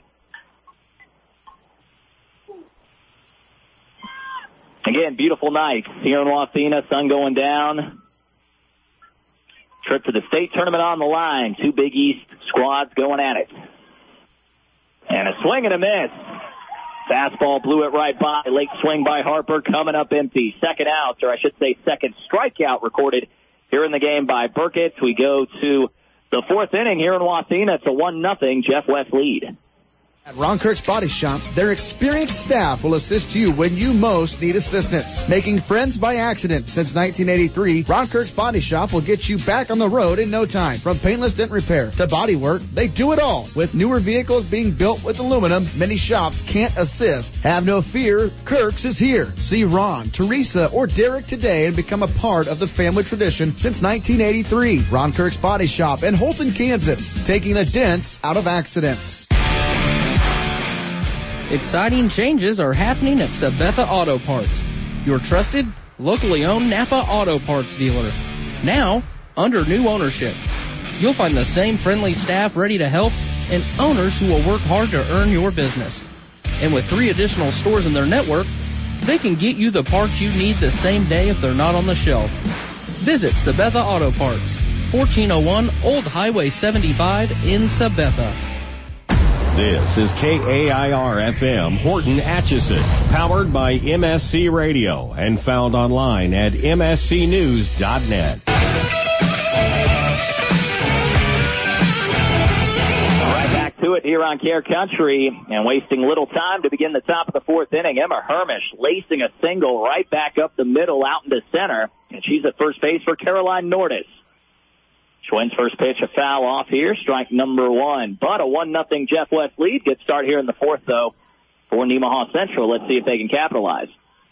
Again, beautiful night here in Wasena, sun going down. Trip to the state tournament on the line. Two Big East squads going at it. And a swing and a miss. Fastball blew it right by. Late swing by Harper coming up empty. Second out, or I should say second strikeout recorded here in the game by Burkett. We go to the fourth inning here in Wasena. It's a one nothing Jeff West lead. At Ron Kirk's Body Shop, their experienced staff will assist you when you most need assistance. Making friends by accident since nineteen eighty-three, Ron Kirk's Body Shop will get you back on the road in no time. From paintless dent repair to body work, they do it all. With newer vehicles being built with aluminum, many shops can't assist. Have no fear, Kirk's is here. See Ron, Teresa, or Derek today and become a part of the family tradition since nineteen eighty-three. Ron Kirk's Body Shop in Holton, Kansas, taking the dents out of accidents. Exciting changes are happening at Sabetha Auto Parts, your trusted, locally owned Napa Auto Parts dealer. Now, under new ownership. You'll find the same friendly staff ready to help and owners who will work hard to earn your business. And with three additional stores in their network, they can get you the parts you need the same day if they're not on the shelf. Visit Sabetha Auto Parts, fourteen oh one Old Highway seventy-five in Sabetha. This is K A I R F M, Horton Atchison, powered by M S C Radio and found online at m s c news dot net. Right here on Care Country, and wasting little time to begin the top of the fourth inning. Emma Hermish lacing a single right back up the middle out into center, and she's at first base for Caroline Nordis. Schwinn's first pitch, a foul off here, strike number one. But a one nothing Jeff West lead. Good start here in the fourth, though, for Nemaha Central. Let's see if they can capitalize.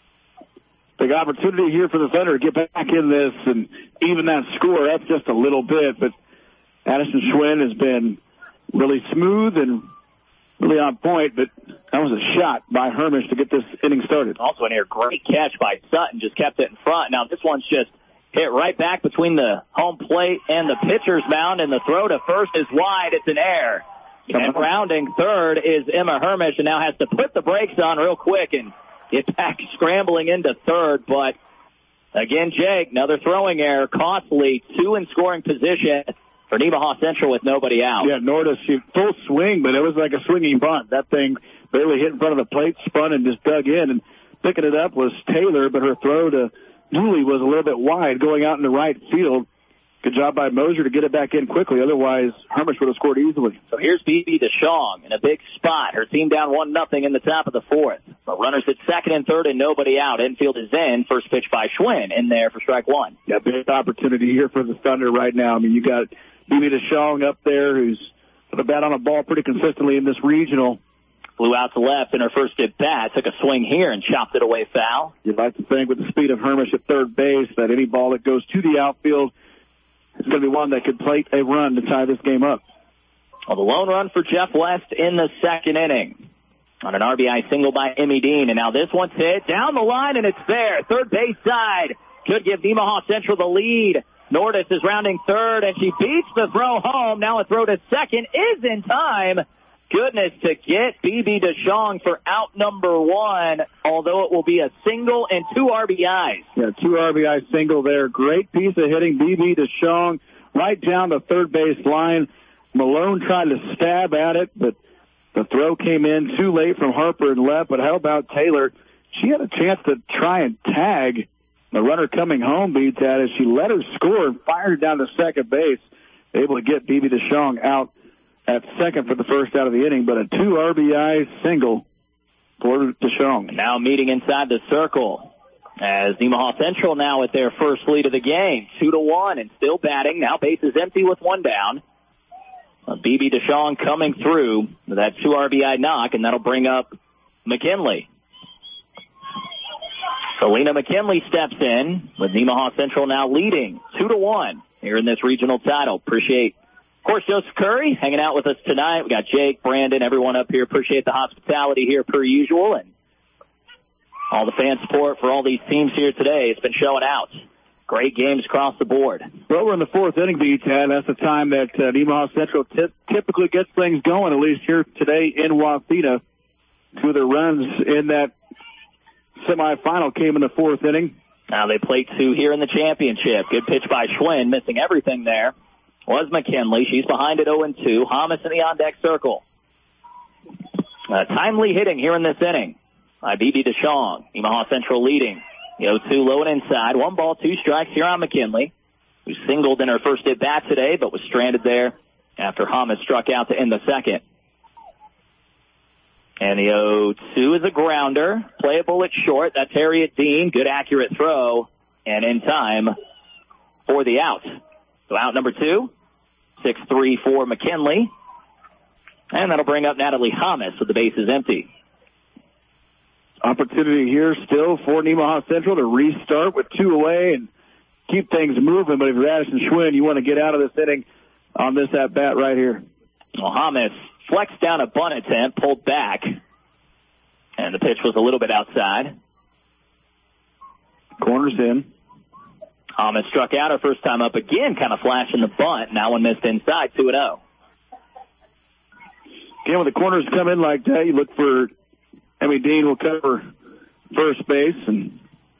Big opportunity here for the Thunder to get back in this and even that score. That's just a little bit, but Addison Schwinn has been really smooth and really on point, but that was a shot by Hermish to get this inning started. Also in here, great catch by Sutton, just kept it in front. Now this one's just hit right back between the home plate and the pitcher's mound, and the throw to first is wide. It's an error. And rounding third is Emma Hermish, and now has to put the brakes on real quick and get back scrambling into third. But again, Jake, another throwing error, costly, two in scoring position for Nemaha Central with nobody out. Yeah, Nordis, she full swing, but it was like a swinging bunt. That thing barely hit in front of the plate, spun and just dug in. And picking it up was Taylor, but her throw to Dooley was a little bit wide going out in the right field. Good job by Moser to get it back in quickly. Otherwise, Hermish would have scored easily. So here's B B DeShong in a big spot. Her team down one nothing in the top of the fourth. The runners at second and third and nobody out. Infield is in. First pitch by Schwinn in there for strike one. Yeah, big opportunity here for the Thunder right now. I mean, you got B B DeShong up there who's put a bat on the ball pretty consistently in this regional. Flew out to left in her first at bat. Took a swing here and chopped it away foul. You'd like to think with the speed of Hermish at third base that any ball that goes to the outfield is going to be one that could plate a run to tie this game up. Well, the lone run for Jeff West in the second inning on an R B I single by Emmy Dean. And now this one's hit down the line, and it's there. Third base side could give Nemaha Central the lead. Nordis is rounding third, and she beats the throw home. Now a throw to second is in time. Goodness, to get B B DeShong for out number one, although it will be a single and two R B Is. Yeah, two R B I single there. Great piece of hitting. B B DeShong right down the third base line. Malone tried to stab at it, but the throw came in too late from Harper and left. But how about Taylor? She had a chance to try and tag the runner coming home, beats at it. She let her score and fired down to second base, able to get B B DeShong out at second for the first out of the inning, but a two R B I single for DeShong. Now meeting inside the circle as Nemaha Central now with their first lead of the game, two to one, and still batting. Now bases empty with one down. B B DeShong coming through with that two R B I knock, and that'll bring up McKinley. Selena McKinley steps in with Nemaha Central now leading two to one here in this regional title. Appreciate, of course, Joseph Curry hanging out with us tonight. We got Jake, Brandon, everyone up here. Appreciate the hospitality here per usual, and all the fan support for all these teams here today. It's been showing out. Great games across the board. Well, we're in the fourth inning, B-Tad. That's the time that uh, Nemaha Central t- typically gets things going, at least here today in Wasena. Two of the runs in that semifinal came in the fourth inning. Now they play two here in the championship. Good pitch by Schwinn, missing everything there. Was McKinley. She's behind at oh and two. Hamas in the on-deck circle. Uh, timely hitting here in this inning by B B DeShong. Nemaha Central leading. The oh two low and inside. One ball, two strikes here on McKinley, who singled in her first at-bat today, but was stranded there after Hamas struck out to end the second. And the oh two is a grounder. Playable at short. That's Harriet Dean. Good accurate throw. And in time for the out. So out number two, six three for McKinley. And that'll bring up Natalie Hamas with the bases empty. Opportunity here still for Nemaha Central to restart with two away and keep things moving. But if you're Addison Schwinn, you want to get out of this inning on this at-bat right here. Well, Hamas flexed down a bunt attempt, pulled back, and the pitch was a little bit outside. Corners in. Hamas struck out her first time up again, kind of flashing the bunt. Now one missed inside, two and oh. Again, when the corners come in like that, you look for Emmy Dean will cover first base. And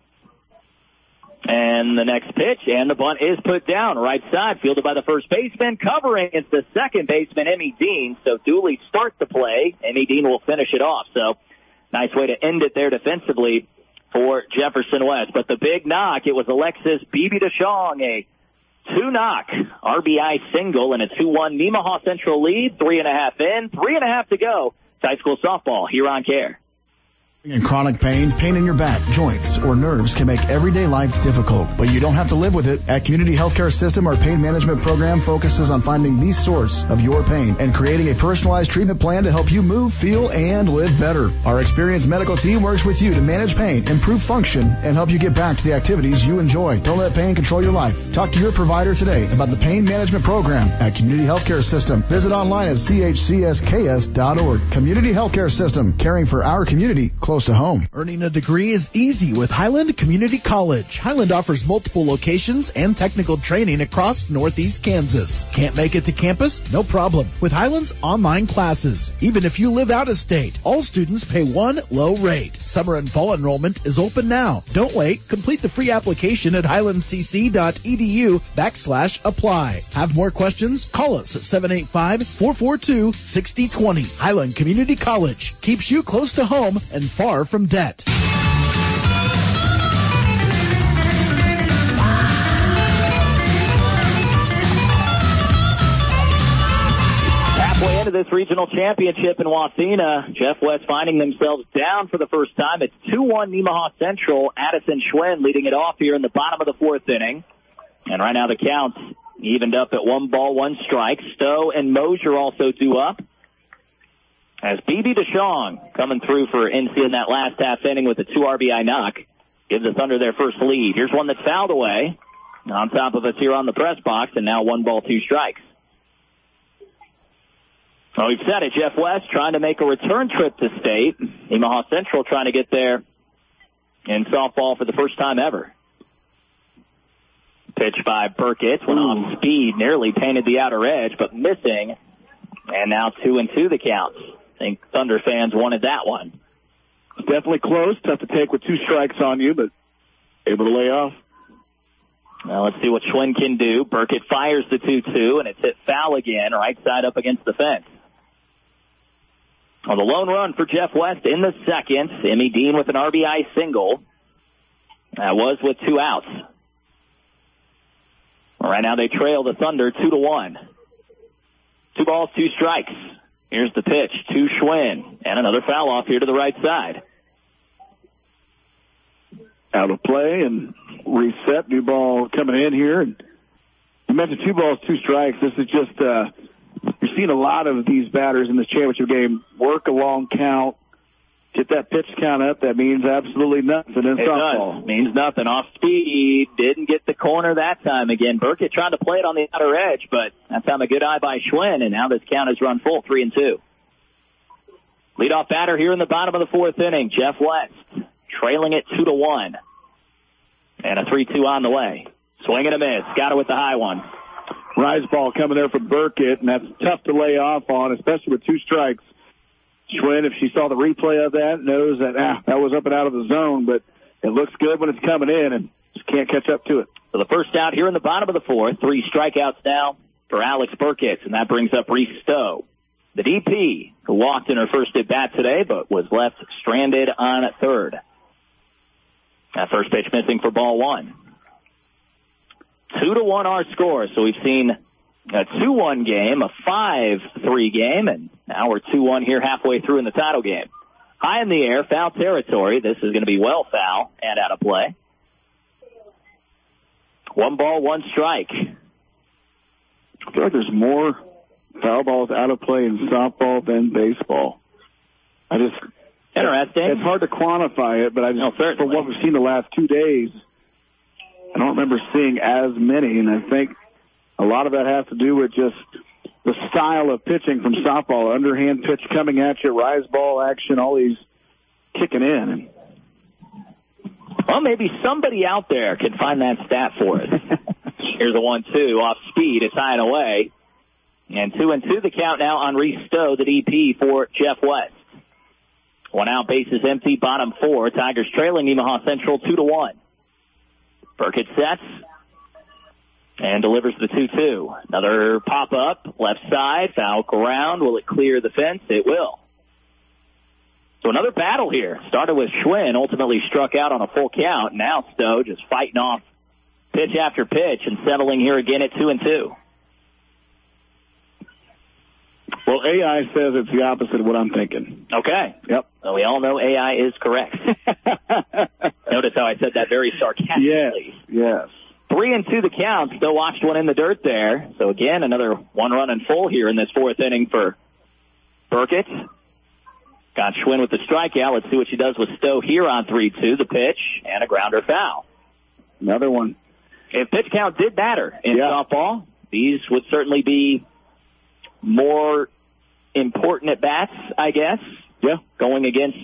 and the next pitch, and the bunt is put down. Right side, fielded by the first baseman. Covering is the second baseman, Emmy Dean. So Dooley starts the play. Emmy Dean will finish it off. So nice way to end it there defensively for Jefferson West. But the big knock, it was Alexis B B DeShong, a two knock, R B I single, and a two one Nemaha Central lead. Three and a half in, three and a half to go. It's high school softball here on Care. In chronic pain, pain in your back, joints, or nerves can make everyday life difficult, but you don't have to live with it. At Community Healthcare System, our pain management program focuses on finding the source of your pain and creating a personalized treatment plan to help you move, feel, and live better. Our experienced medical team works with you to manage pain, improve function, and help you get back to the activities you enjoy. Don't let pain control your life. Talk to your provider today about the pain management program at Community Healthcare System. Visit online at c h c s k s dot org. Community Healthcare System, caring for our community close to home. Earning a degree is easy with Highland Community College. Highland offers multiple locations and technical training across Northeast Kansas. Can't make it to campus? No problem. With Highland's online classes. Even if you live out of state, all students pay one low rate. Summer and fall enrollment is open now. Don't wait. Complete the free application at highlandcc.edu backslash apply. Have more questions? Call us at seven eight five, four four two, six zero two zero. Highland Community College keeps you close to home and far from debt. Halfway into this regional championship in Wasena, Jeff West finding themselves down for the first time. It's two one Nemaha Central. Addison Schwinn leading it off here in the bottom of the fourth inning. And right now the count's evened up at one ball, one strike. Stowe and Mosier also due up. As B B DeShong coming through for N C in that last half inning with a two R B I knock gives the Thunder their first lead. Here's one that's fouled away on top of us here on the press box, and now one ball, two strikes. Well, we've said it, Jeff West trying to make a return trip to state. Nemaha Central trying to get there in softball for the first time ever. Pitch by Burkett, went off speed, nearly painted the outer edge, but missing. And now two and two the count. I think Thunder fans wanted that one. It's definitely close. Tough to take with two strikes on you, but able to lay off. Now let's see what Schwinn can do. Burkett fires the two two, and it's hit foul again, right side up against the fence. On the lone run for Jeff West in the second, Emmy Dean with an R B I single. That was with two outs. Right now they trail the Thunder two to one. Two balls, two strikes. Here's the pitch to Schwinn, and another foul off here to the right side. Out of play and reset. New ball coming in here. And you mentioned two balls, two strikes. This is just, uh, you're seeing a lot of these batters in this championship game work a long count, get that pitch count up. That means absolutely nothing in it softball. Does. Means nothing. Off speed. Didn't get the corner that time again. Burkett trying to play it on the outer edge, but that time a good eye by Schwinn, and now this count is run full, three and two. Leadoff batter here in the bottom of the fourth inning, Jeff West, trailing it two to one. And a three two on the way. Swing and a miss. Got it with the high one. Rise ball coming there from Burkett, and that's tough to lay off on, especially with two strikes. Schwinn, if she saw the replay of that, knows that ah, that was up and out of the zone, but it looks good when it's coming in and just can't catch up to it. So the first out here in the bottom of the fourth, three strikeouts now for Alex Burkett, and that brings up Reese Stowe, the D P, who walked in her first at-bat today, but was left stranded on third. That first pitch missing for ball one. Two to one our score, so we've seen a two one game, a five three game, and now we're two one here halfway through in the title game. High in the air, foul territory. This is going to be well foul and out of play. One ball, one strike. I feel like there's more foul balls out of play in softball than baseball. I just... Interesting. It's hard to quantify it, but I just, no, from what we've seen the last two days, I don't remember seeing as many, and I think a lot of that has to do with just the style of pitching from softball. Underhand pitch coming at you, rise ball action, all these kicking in. Well, maybe somebody out there can find that stat for us. Here's a one two off speed. It's high and away. And two and two the count now on Reese Stowe, the D P for Jeff West. One out, bases empty, bottom four. Tigers trailing Nemaha Central two to one. Burkett sets and delivers the two two. Another pop-up, left side, foul ground. Will it clear the fence? It will. So another battle here. Started with Schwinn, ultimately struck out on a full count. Now Stowe just fighting off pitch after pitch and settling here again at two and two. Well, A I says it's the opposite of what I'm thinking. Okay. Yep. Well, we all know A I is correct. Notice how I said that very sarcastically. Yes, yes. Three and two the count. Still watched one in the dirt there. So, again, another one run and full here in this fourth inning for Burkett. Got Schwinn with the strikeout. Let's see what she does with Stowe here on three two. The pitch and a grounder foul. Another one. If pitch count did matter in yeah. softball, these would certainly be more important at bats, I guess. Yeah. Going against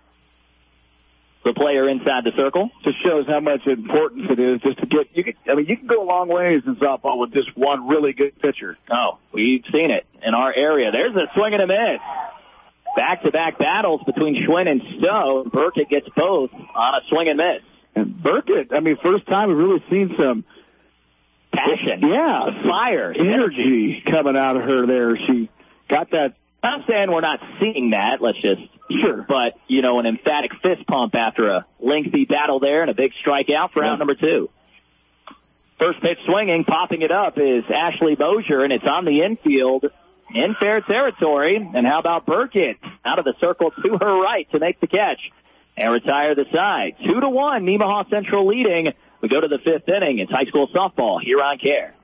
the player inside the circle. Just shows how much importance it is just to get, you can, I mean, you can go a long ways in softball with just one really good pitcher. Oh, we've seen it in our area. There's a swing and a miss. Back-to-back battles between Schwinn and Stowe. Burkett gets both on a swing and miss. And Burkett, I mean, first time we've really seen some passion. Yeah. Fire. Energy coming out of her there. She got that. I'm not saying we're not seeing that. Let's just. Sure. But, you know, an emphatic fist pump after a lengthy battle there and a big strikeout for yeah. out number two. First pitch swinging, popping it up is Ashley Mosier, and it's on the infield in fair territory. And how about Burkett out of the circle to her right to make the catch and retire the side. Two to one, Nemaha Central leading. We go to the fifth inning. It's high school softball here on Care.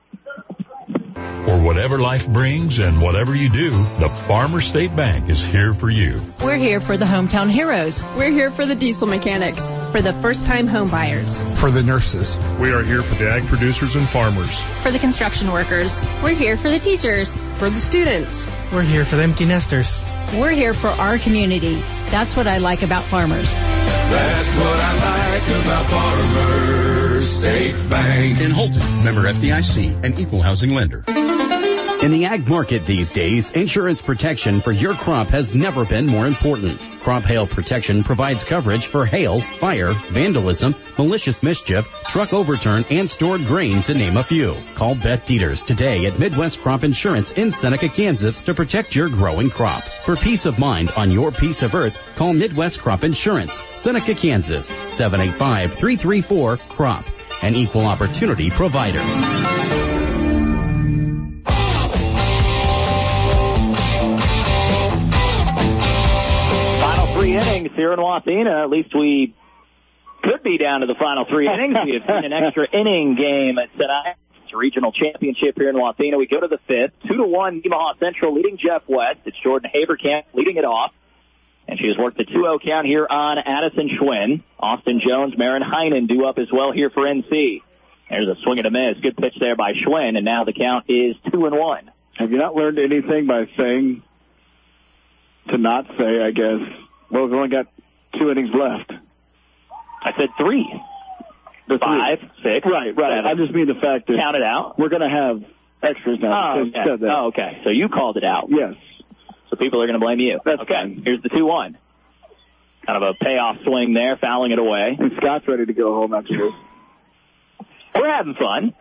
For whatever life brings and whatever you do, the Farmer State Bank is here for you. We're here for the hometown heroes. We're here for the diesel mechanics. For the first-time home buyers. For the nurses. We are here for the ag producers and farmers. For the construction workers. We're here for the teachers. For the students. We're here for the empty nesters. We're here for our community. That's what I like about farmers. That's what I like about Farmers State Bank. In Holton, member F D I C, an equal housing lender. In the ag market these days, insurance protection for your crop has never been more important. Crop Hail Protection provides coverage for hail, fire, vandalism, malicious mischief, truck overturn, and stored grain, to name a few. Call Beth Dieters today at Midwest Crop Insurance in Seneca, Kansas to protect your growing crop. For peace of mind on your piece of earth, call Midwest Crop Insurance, Seneca, Kansas, seven eight five, three three four, C R O P, an equal opportunity provider. Three innings here in Wathena. At least we could be down to the final three innings. We have seen an extra inning game at tonight. It's a regional championship here in Wathena. We go to the fifth. Two to one, Nemaha Central leading Jeff West. It's Jordan Haberkamp leading it off. And she has worked the two oh count here on Addison Schwinn. Austin Jones, Marin Heinen due up as well here for N C. There's a swing and a miss. Good pitch there by Schwinn, and now the count is two and one. Have you not learned anything by saying to not say, I guess, well, we've only got two innings left? I said three. The Five, three. six, Right, right. seven. I just mean the fact that Count it out. We're going to have extras now. Oh, because okay. you said that. Oh, okay. So you called it out. Yes. So people are going to blame you. That's okay. fine. Here's the two one. Kind of a payoff swing there, fouling it away. And Scott's ready to go home after this. We're having fun.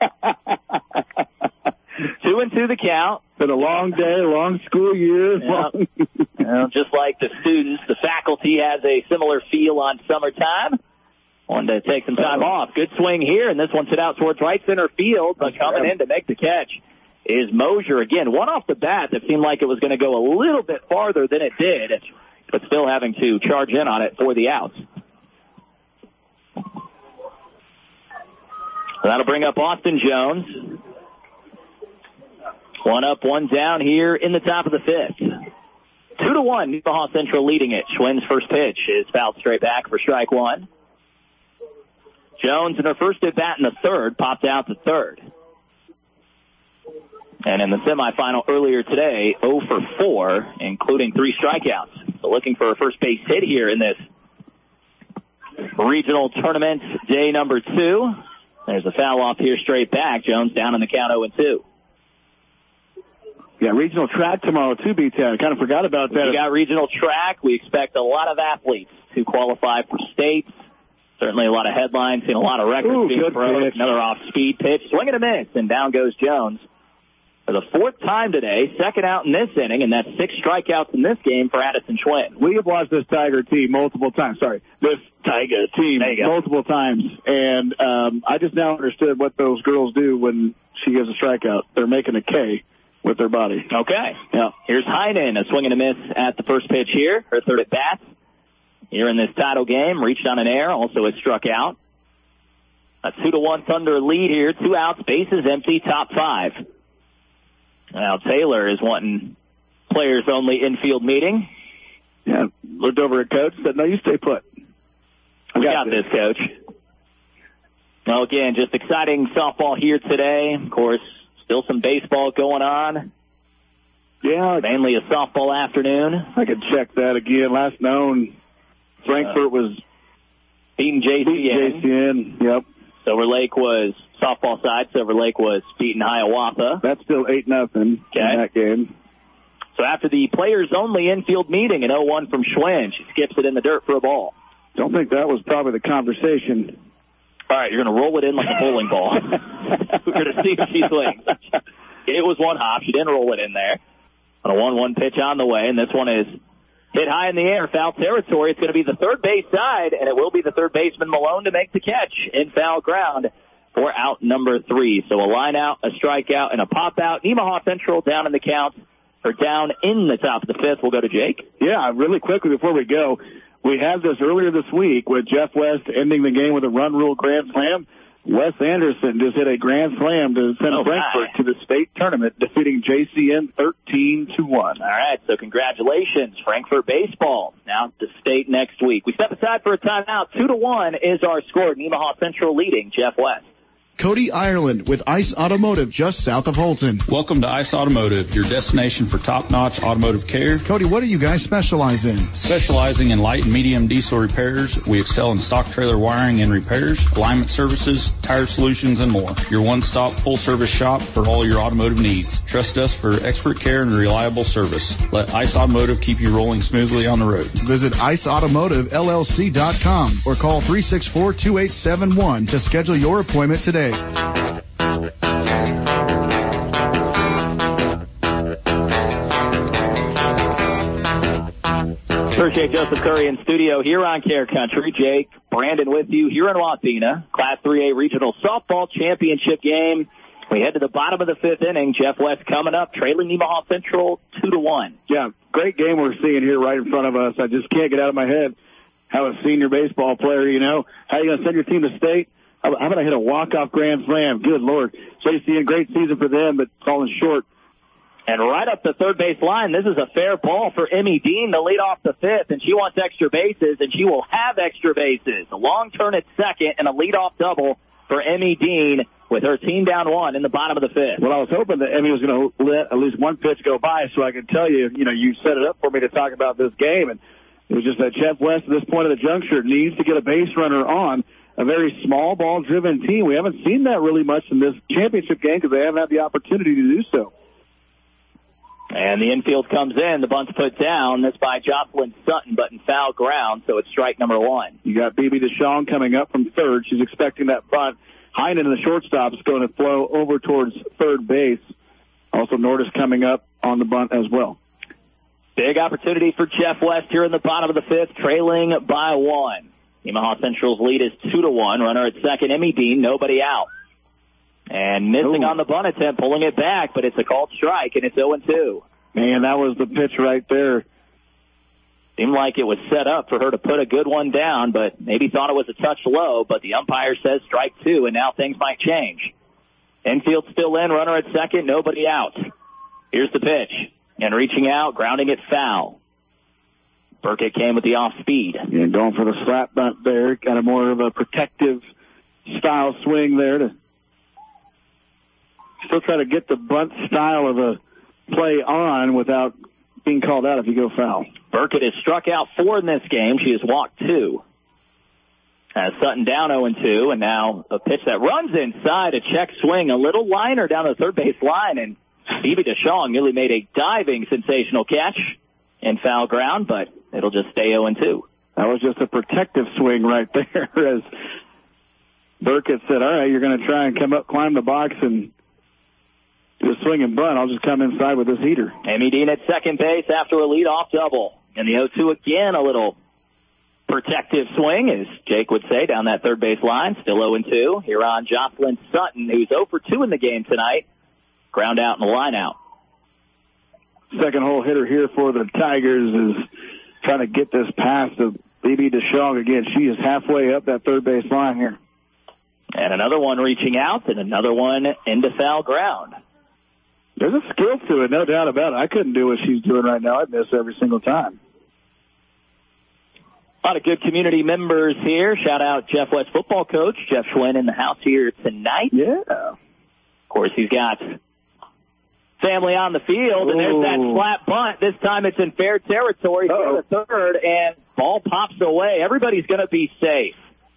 Two and two the count. Been a long day, long school year. Yeah. Long... well, just like the students, the faculty has a similar feel on summertime. Wanted to take some time Uh-oh. off. Good swing here, and this one's hit out towards right center field, but coming in to make the catch is Mosier. Again, one off the bat that seemed like it was going to go a little bit farther than it did, but still having to charge in on it for the outs. So that'll bring up Austin Jones. One up, one down here in the top of the fifth. Two to one, Nemaha Central leading it. Schwinn's first pitch is fouled straight back for strike one. Jones in her first at bat in the third popped out the third. And in the semifinal earlier today, oh for four, including three strikeouts. So looking for a first base hit here in this regional tournament, day number two. There's a foul off here straight back. Jones down in the count oh and two. Yeah, regional track tomorrow too, B-Town. I kind of forgot about that. We got regional track. We expect a lot of athletes to qualify for states. Certainly a lot of headlines, seen a lot of records Ooh, being good broken. pitch. Another off-speed pitch. Swing and a miss, and down goes Jones. for the fourth time today, second out in this inning, and that's six strikeouts in this game for Addison Schwinn. We have watched this Tiger team multiple times. Sorry, this Tiger team multiple times, and um, I just now understood what those girls do when she gives a strikeout. They're making a K with their body. Okay. Yeah. Here's Heinen, a swing and a miss at the first pitch here, her third at bat. Here in this title game, reached on an air, also has struck out. A two to one Thunder lead here, two outs, bases empty, top five. Now Taylor is wanting players only infield meeting. Yeah, looked over at coach, said, no, you stay put. We got, got this, coach. Well, again, just exciting softball here today. Of course, still some baseball going on. Yeah. Mainly a softball afternoon. I could check that again. Last known, Frankfurt uh, was beating J C N. J C N, yep. Silver Lake was, softball side, Silver Lake was beating Hiawatha. That's still eight nothing okay. in that game. So after the players-only infield meeting, an oh one from Schwinn, she skips it in the dirt for a ball. Don't think that was probably the conversation. All right, you're going to roll it in like a bowling ball. We're going to see if she swings. It was one hop. She didn't roll it in there. On a one one pitch on the way, and this one is hit high in the air, foul territory. It's going to be the third base side, and it will be the third baseman Malone to make the catch in foul ground for out number three. So a line out, a strikeout, and a pop out. Nemaha Central down in the count, or down in the top of the fifth. We'll go to Jake. Yeah, really quickly before we go, we had this earlier this week with Jeff West ending the game with a run rule grand slam. Wes Anderson just hit a grand slam to send oh, Frankfurt to the state tournament, defeating J C N thirteen to one. All right, so congratulations, Frankfurt baseball. Now to state next week. We step aside for a timeout. Two to one is our score. Nemaha Central leading Jeff West. Cody Ireland with Ice Automotive just south of Holton. Welcome to Ice Automotive, your destination for top-notch automotive care. Cody, what do you guys specialize in? Specializing in light and medium diesel repairs, we excel in stock trailer wiring and repairs, alignment services, tire solutions, and more. Your one-stop full-service shop for all your automotive needs. Trust us for expert care and reliable service. Let Ice Automotive keep you rolling smoothly on the road. Visit ice automotive L L C dot com or call three six four, two eight seven one to schedule your appointment today. Appreciate Joseph Curry in studio here on Care Country. Jake, Brandon with you here in Wathena. Class three A Regional Softball Championship game. We head to the bottom of the fifth inning. Jeff West coming up, trailing Nemaha Central two to one. Yeah, great game we're seeing here right in front of us. I just can't get out of my head how a senior baseball player, you know, how are you going to send your team to state? How about I hit a walk-off grand slam? Good Lord. J C N, great season for them, but falling short. And right up the third base line, this is a fair ball for Emmy Dean to lead off the fifth, and she wants extra bases, and she will have extra bases. A long turn at second and a leadoff double for Emmy Dean with her team down one in the bottom of the fifth. Well, I was hoping that Emmy was going to let at least one pitch go by so I could tell you, you know, you set it up for me to talk about this game, and it was just that Jeff West at this point of the juncture needs to get a base runner on. A very small ball-driven team. We haven't seen that really much in this championship game because they haven't had the opportunity to do so. And the infield comes in. The bunt's put down. That's by Jocelyn Sutton, but in foul ground, so it's strike number one. You got B B DeShong coming up from third. She's expecting that bunt. Heinen, the shortstop, is going to flow over towards third base. Also, Nordis coming up on the bunt as well. Big opportunity for Jeff West here in the bottom of the fifth, trailing by one. Nemaha Central's lead is two to one. Runner at second, Emmy Dean, nobody out. And missing Ooh. on the bunt attempt, pulling it back, but it's a called strike, and it's oh and two. Man, that was the pitch right there. Seemed like it was set up for her to put a good one down, but maybe thought it was a touch low, but the umpire says strike two, and now things might change. Infield still in, runner at second, nobody out. Here's the pitch, and reaching out, grounding it foul. Burkett came with the off-speed. Yeah, going for the slap bunt there. Kind of more of a protective style swing there to still try to get the bunt style of a play on without being called out if you go foul. Burkett has struck out four in this game. She has walked two. Has Sutton down oh and two, and now a pitch that runs inside, a check swing, a little liner down the third base line, and B B DeShong nearly made a diving sensational catch in foul ground, but it'll just stay oh and two. That was just a protective swing right there as Burkett said, all right, you're going to try and come up, climb the box, and do a swing and bunt. I'll just come inside with this heater. Amy Dean at second base after a leadoff double. And the oh two again, a little protective swing, as Jake would say, down that third base line. Still oh and two. Here on Jocelyn Sutton, who's oh for two in the game tonight. Ground out and a line out. Second hole hitter here for the Tigers is trying to get this past to B B DeShong again. She is halfway up that third base line here. And another one reaching out, and another one into foul ground. There's a skill to it, no doubt about it. I couldn't do what she's doing right now. I'd miss every single time. A lot of good community members here. Shout out Jeff West football coach, Jeff Schwinn, in the house here tonight. Yeah. Of course, he's got family on the field, and there's that flat bunt. This time it's in fair territory for the third, and ball pops away. Everybody's going to be safe.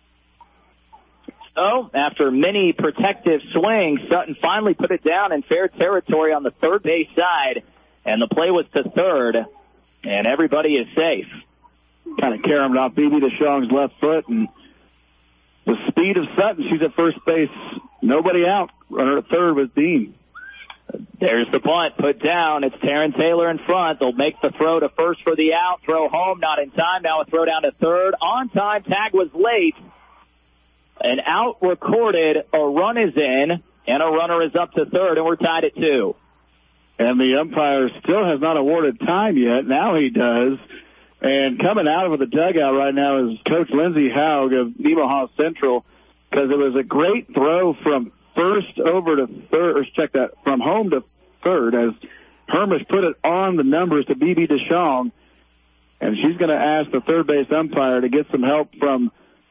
So, after many protective swings, Sutton finally put it down in fair territory on the third base side, and the play was to third, and everybody is safe. Kind of caromed off B B DeShong's left foot, and the speed of Sutton, she's at first base. Nobody out. Runner at third was Dean. There's the bunt put down. It's Taryn Taylor in front. They'll make the throw to first for the out. Throw home, not in time. Now a throw down to third. On time, tag was late. An out recorded, a run is in, and a runner is up to third, and we're tied at two. And the umpire still has not awarded time yet. Now he does. And coming out of the dugout right now is Coach Lindsey Haug of Nemaha Central, because it was a great throw from first over to third, or check that, from home to third, as Hermish put it on the numbers to B B DeShong, and she's going to ask the third base umpire to get some help from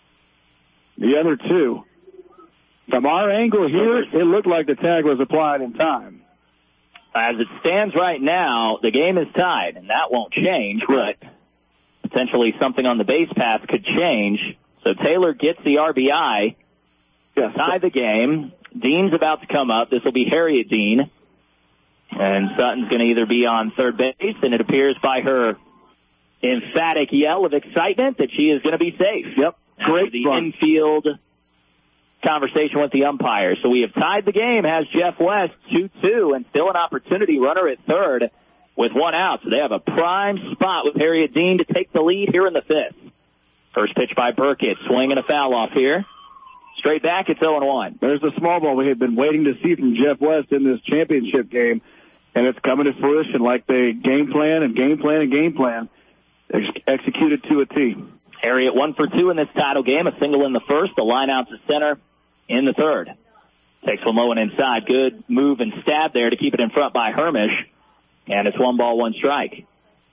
the other two. From our angle here, it looked like the tag was applied in time. As it stands right now, the game is tied, and that won't change, but potentially something on the base path could change. So Taylor gets the R B I, yes, tie the game. Dean's about to come up. This will be Harriet Dean. And Sutton's going to either be on third base, and it appears by her emphatic yell of excitement that she is going to be safe. Yep. Great the run. Infield conversation with the umpire. So we have tied the game, has Jeff West two two, and still an opportunity runner at third with one out. So they have a prime spot with Harriet Dean to take the lead here in the fifth. First pitch by Burkett, swing and a foul off here. Straight back, it's oh and one. There's the small ball we had been waiting to see from Jeff West in this championship game, and it's coming to fruition like they game plan and game plan and game plan, ex- executed to a T. Harriet one for two in this title game, a single in the first, a line out to center in the third. Takes one low and inside. Good move and stab there to keep it in front by Hermish, and it's one ball, one strike.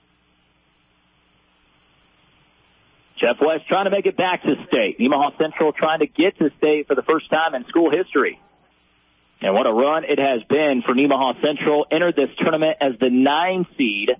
Jeff West trying to make it back to state. Nemaha Central trying to get to state for the first time in school history. And what a run it has been for Nemaha Central. Entered this tournament as the nine seed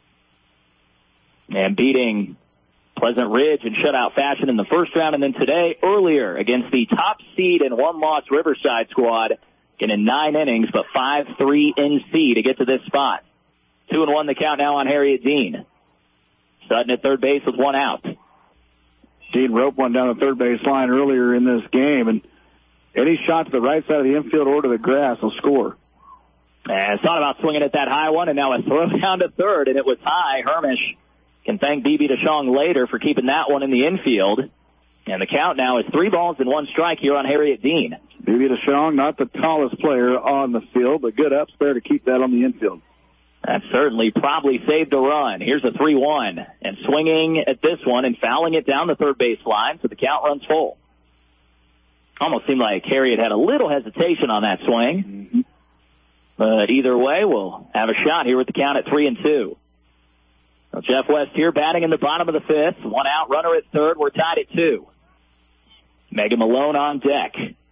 and beating Pleasant Ridge in shutout fashion in the first round, and then today, earlier, against the top seed and one-loss Riverside squad, getting nine innings, but five three in C to get to this spot. Two and one the count now on Harriet Dean. Sutton at third base with one out. Dean roped one down the third base line earlier in this game, and any shot to the right side of the infield or to the grass will score. And thought about swinging at that high one, and now a throw down to third, and it was high. Hermish can thank B B DeShong later for keeping that one in the infield. And the count now is three balls and one strike here on Harriet Dean. B B DeShong, not the tallest player on the field, but good ups there to keep that on the infield. That certainly probably saved a run. Here's a three one, and swinging at this one and fouling it down the third base line, so the count runs full. Almost seemed like Harriet had a little hesitation on that swing. Mm-hmm. But either way, we'll have a shot here with the count at three and two. Well, Jeff West here batting in the bottom of the fifth. One out, runner at third. We're tied at two. Megan Malone on deck.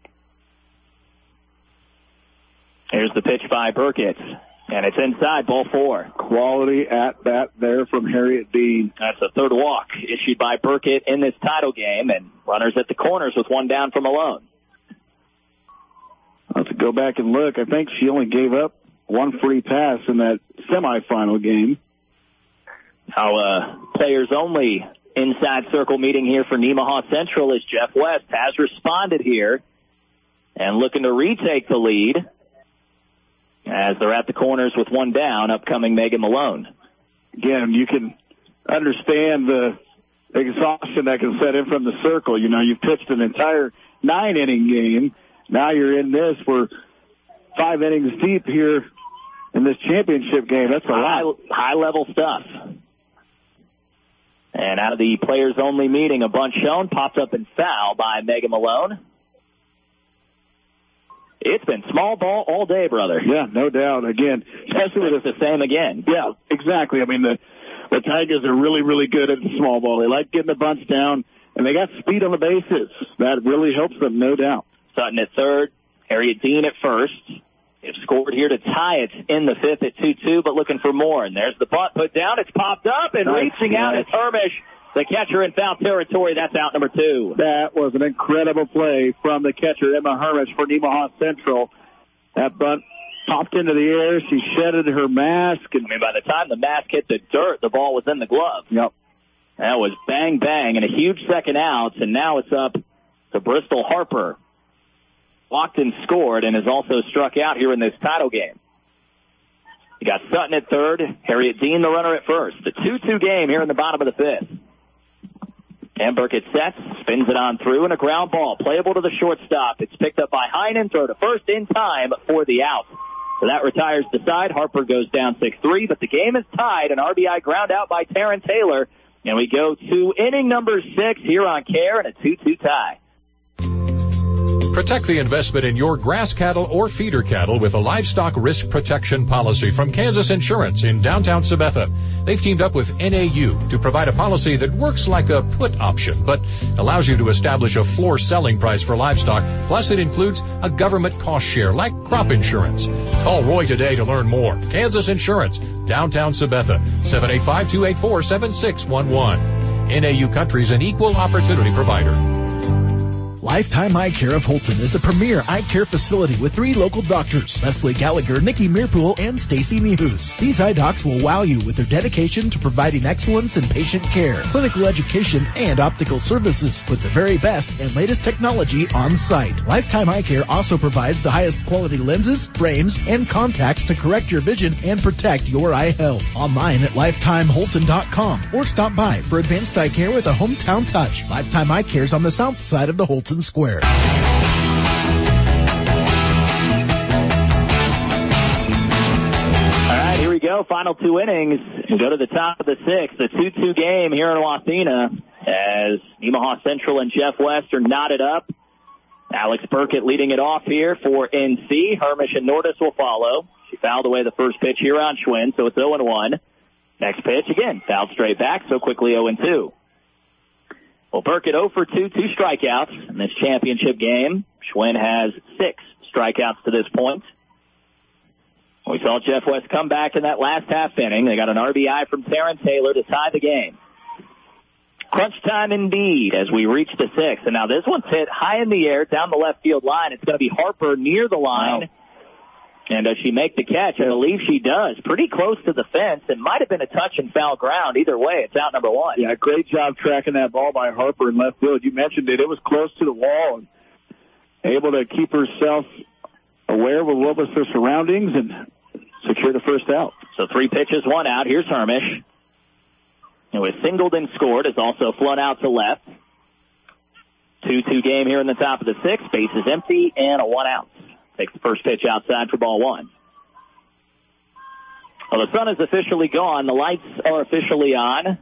Here's the pitch by Burkett, and it's inside, ball four. Quality at bat there from Harriet Dean. That's a third walk issued by Burkett in this title game, and runners at the corners with one down from Malone. I'll have to go back and look. I think she only gave up one free pass in that semifinal game. How uh, players-only inside circle meeting here for Nemaha Central as Jeff West has responded here and looking to retake the lead. as they're at the corners with one down, upcoming Megan Malone. Again, you can understand the exhaustion that can set in from the circle. You know, you've pitched an entire nine-inning game. Now you're in this. We're five innings deep here in this championship game. That's a high, lot. High-level stuff. And out of the players-only meeting, a bunt shown, popped up and foul by Megan Malone. It's been small ball all day, brother. Yeah, no doubt. Again, especially with the same again. Yeah, exactly. I mean, the the Tigers are really, really good at the small ball. They like getting the bunts down, and they got speed on the bases. That really helps them, no doubt. Sutton at third, Harriet Dean at first. They've scored here to tie it in the fifth at two two, but looking for more. And there's the bunt put down. It's popped up, and nice, reaching out nice. is Hermish, the catcher in foul territory. That's out number two. That was an incredible play from the catcher, Emma Hermish, for Nemaha Central. That bunt popped into the air. She shedded her mask. And I mean, by the time the mask hit the dirt, the ball was in the glove. Yep. That was bang, bang, and a huge second out, and now it's up to Bristol Harper. Walked and scored and has also struck out here in this title game. You got Sutton at third, Harriet Dean the runner at first. The two two game here in the bottom of the fifth. And Burkett sets, spins it on through, and a ground ball playable to the shortstop. It's picked up by Heinen, throw to first in time for the out. So that retires the side. Harper goes down six three, but the game is tied. An R B I ground out by Taryn Taylor. And we go to inning number six here on Care and a two two tie. Protect the investment in your grass cattle or feeder cattle with a livestock risk protection policy from Kansas Insurance in downtown Sabetha. They've teamed up with N A U to provide a policy that works like a put option, but allows you to establish a floor selling price for livestock, plus it includes a government cost share like crop insurance. Call Roy today to learn more. Kansas Insurance, downtown Sabetha, seven eight five, two eight four, seven six one one. N A U Country's an equal opportunity provider. Lifetime Eye Care of Holton is a premier eye care facility with three local doctors, Leslie Gallagher, Nikki Meerpool, and Stacy Mehus. These eye docs will wow you with their dedication to providing excellence in patient care, clinical education, and optical services with the very best and latest technology on site. Lifetime Eye Care also provides the highest quality lenses, frames, and contacts to correct your vision and protect your eye health. Online at lifetime holton dot com or stop by for advanced eye care with a hometown touch. Lifetime Eye Care is on the south side of the Holton Square. All right, here we go. Final two innings. We go to the top of the sixth. The two two game here in Wasena as Nemaha Central and Jeff West are knotted up. Alex Burkett leading it off here for N C. Hermish and Nordis will follow. She fouled away the first pitch here on Schwinn, so it's oh and one. Next pitch, again, fouled straight back, so quickly oh and two. Well, Burkett oh for two, two strikeouts in this championship game. Schwinn has six strikeouts to this point. We saw Jeff West come back in that last half inning. They got an R B I from Taryn Taylor to tie the game. Crunch time indeed as we reach the sixth. And now this one's hit high in the air down the left field line. It's going to be Harper near the line. Wow. And does she make the catch? I believe she does. Pretty close to the fence. It might have been a touch and foul ground. Either way, it's out number one. Yeah, great job tracking that ball by Harper in left field. You mentioned it. It was close to the wall and able to keep herself aware of what was her surroundings and secure the first out. So three pitches, one out. Here's Hermish. It was singled and scored. It's also flown out to left. two two game here in the top of the sixth. Base is empty and a one out. Takes the first pitch outside for ball one. Well, the sun is officially gone. The lights are officially on.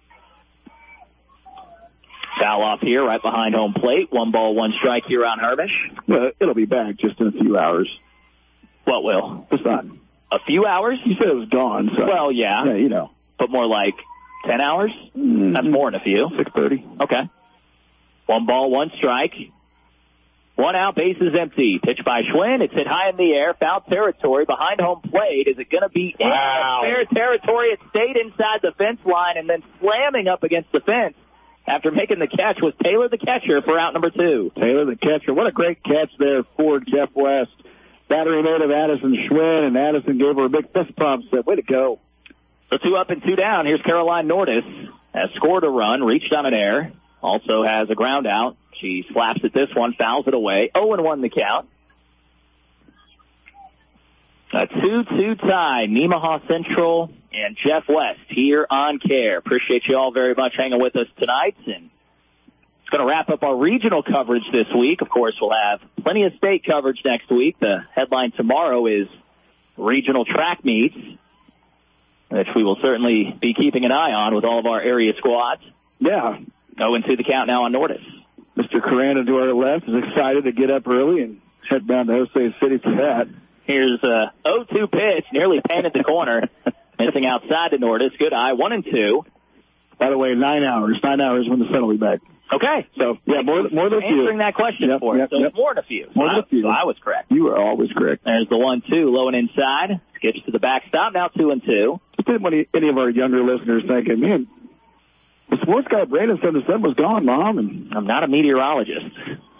Foul off here right behind home plate. One ball, one strike here on Hermish. Well, it'll be back just in a few hours. What will? The sun. A few hours? You said it was gone. So. Well, yeah. Yeah, you know. But more like ten hours? Mm-hmm. That's more than a few. six thirty. Okay. One ball, one strike. One out, base is empty. Pitch by Schwinn. It's hit high in the air. Foul territory behind home plate. Is it going to be wow. in fair territory? It stayed inside the fence line and then slamming up against the fence after making the catch was Taylor the catcher for out number two. Taylor the catcher. What a great catch there for Jeff West. Battery made of Addison Schwinn, and Addison gave her a big fist pump. Said, way to go. So two up and two down. Here's Caroline Nordis. Has scored a run, reached on an air. Also has a ground out. She slaps at this one, fouls it away. oh and one the count. A two two tie, Nemaha Central and Jeff West here on Care. Appreciate you all very much hanging with us tonight. And it's going to wrap up our regional coverage this week. Of course, we'll have plenty of state coverage next week. The headline tomorrow is regional track meets, which we will certainly be keeping an eye on with all of our area squads. Yeah. Going to the count now on Nordis. Mister Carano to our left is excited to get up early and head down to Osage City for that. Here's a oh two pitch, nearly painted the corner, missing outside to Nordis. Good eye, one and two. By the way, nine hours. Nine hours when the sun will be back. Okay. So, yeah, more, more than a few. Answering that question yep, for us. Yep, so yep. it's more than a few. More so than a few. So I was correct. You are always correct. There's the one two, low and inside. Gets to the backstop, now two and two. Didn't any, any of our younger listeners thinking, man, the sports guy Brandon Sunderson was gone, Mom. And I'm not a meteorologist.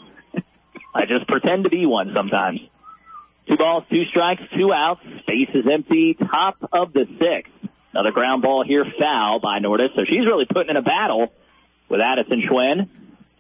I just pretend to be one sometimes. Two balls, two strikes, two outs. Space is empty. Top of the sixth. Another ground ball here, foul by Nordis. So she's really putting in a battle with Addison Schwinn.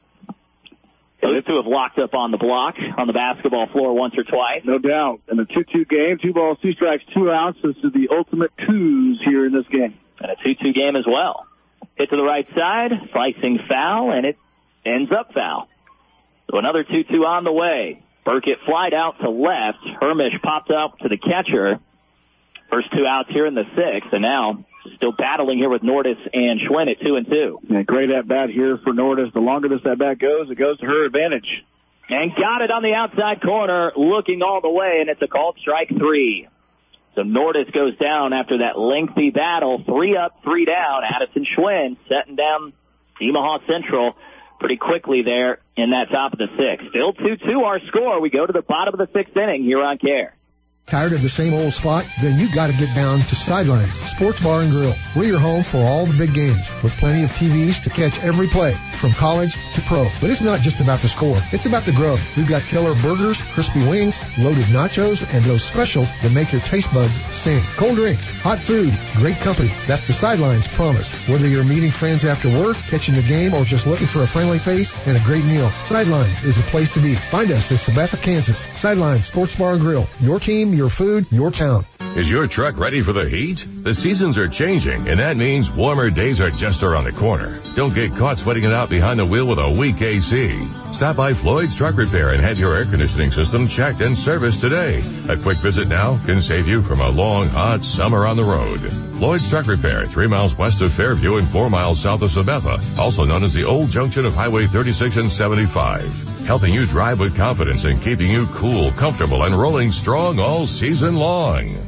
Those two have locked up on the block on the basketball floor once or twice. No doubt. In a two two game, two balls, two strikes, two outs. This is the ultimate twos here in this game. And a two two game as well. Hit to the right side, slicing foul, and it ends up foul. So another two two on the way. Burkett flied out to left. Hermish popped up to the catcher. First two outs here in the sixth, and now still battling here with Nordis and Schwinn at two and two. Yeah, great at bat here for Nordis. The longer this at bat goes, it goes to her advantage. And got it on the outside corner, looking all the way, and it's a called strike three. So Nordis goes down after that lengthy battle, three up, three down. Addison Schwinn setting down Nemaha Central pretty quickly there in that top of the sixth. Still two two our score. We go to the bottom of the sixth inning here on Care. Tired of the same old spot? Then you got to get down to Sideline Sports Bar and Grill. We're your home for all the big games, with plenty of T Vs to catch every play, from college to pro. But it's not just about the score. It's about the grub. We've got killer burgers, crispy wings, loaded nachos, and those specials that make your taste buds sing. Cold drinks, hot food, great company. That's the Sidelines promise. Whether you're meeting friends after work, catching the game, or just looking for a friendly face and a great meal, Sidelines is the place to be. Find us in Sabetha, Kansas. Sidelines Sports Bar and Grill. Your team, your food, your town. Is your truck ready for the heat? The seasons are changing, and that means warmer days are just around the corner. Don't get caught sweating it out behind the wheel with a weak A C. Stop by Floyd's Truck Repair and have your air conditioning system checked and serviced today. A quick visit now can save you from a long, hot summer on the road. Floyd's Truck Repair, three miles west of Fairview and four miles south of Sabetha, also known as the old junction of Highway thirty-six and seventy-five. Helping you drive with confidence and keeping you cool, comfortable, and rolling strong all season long.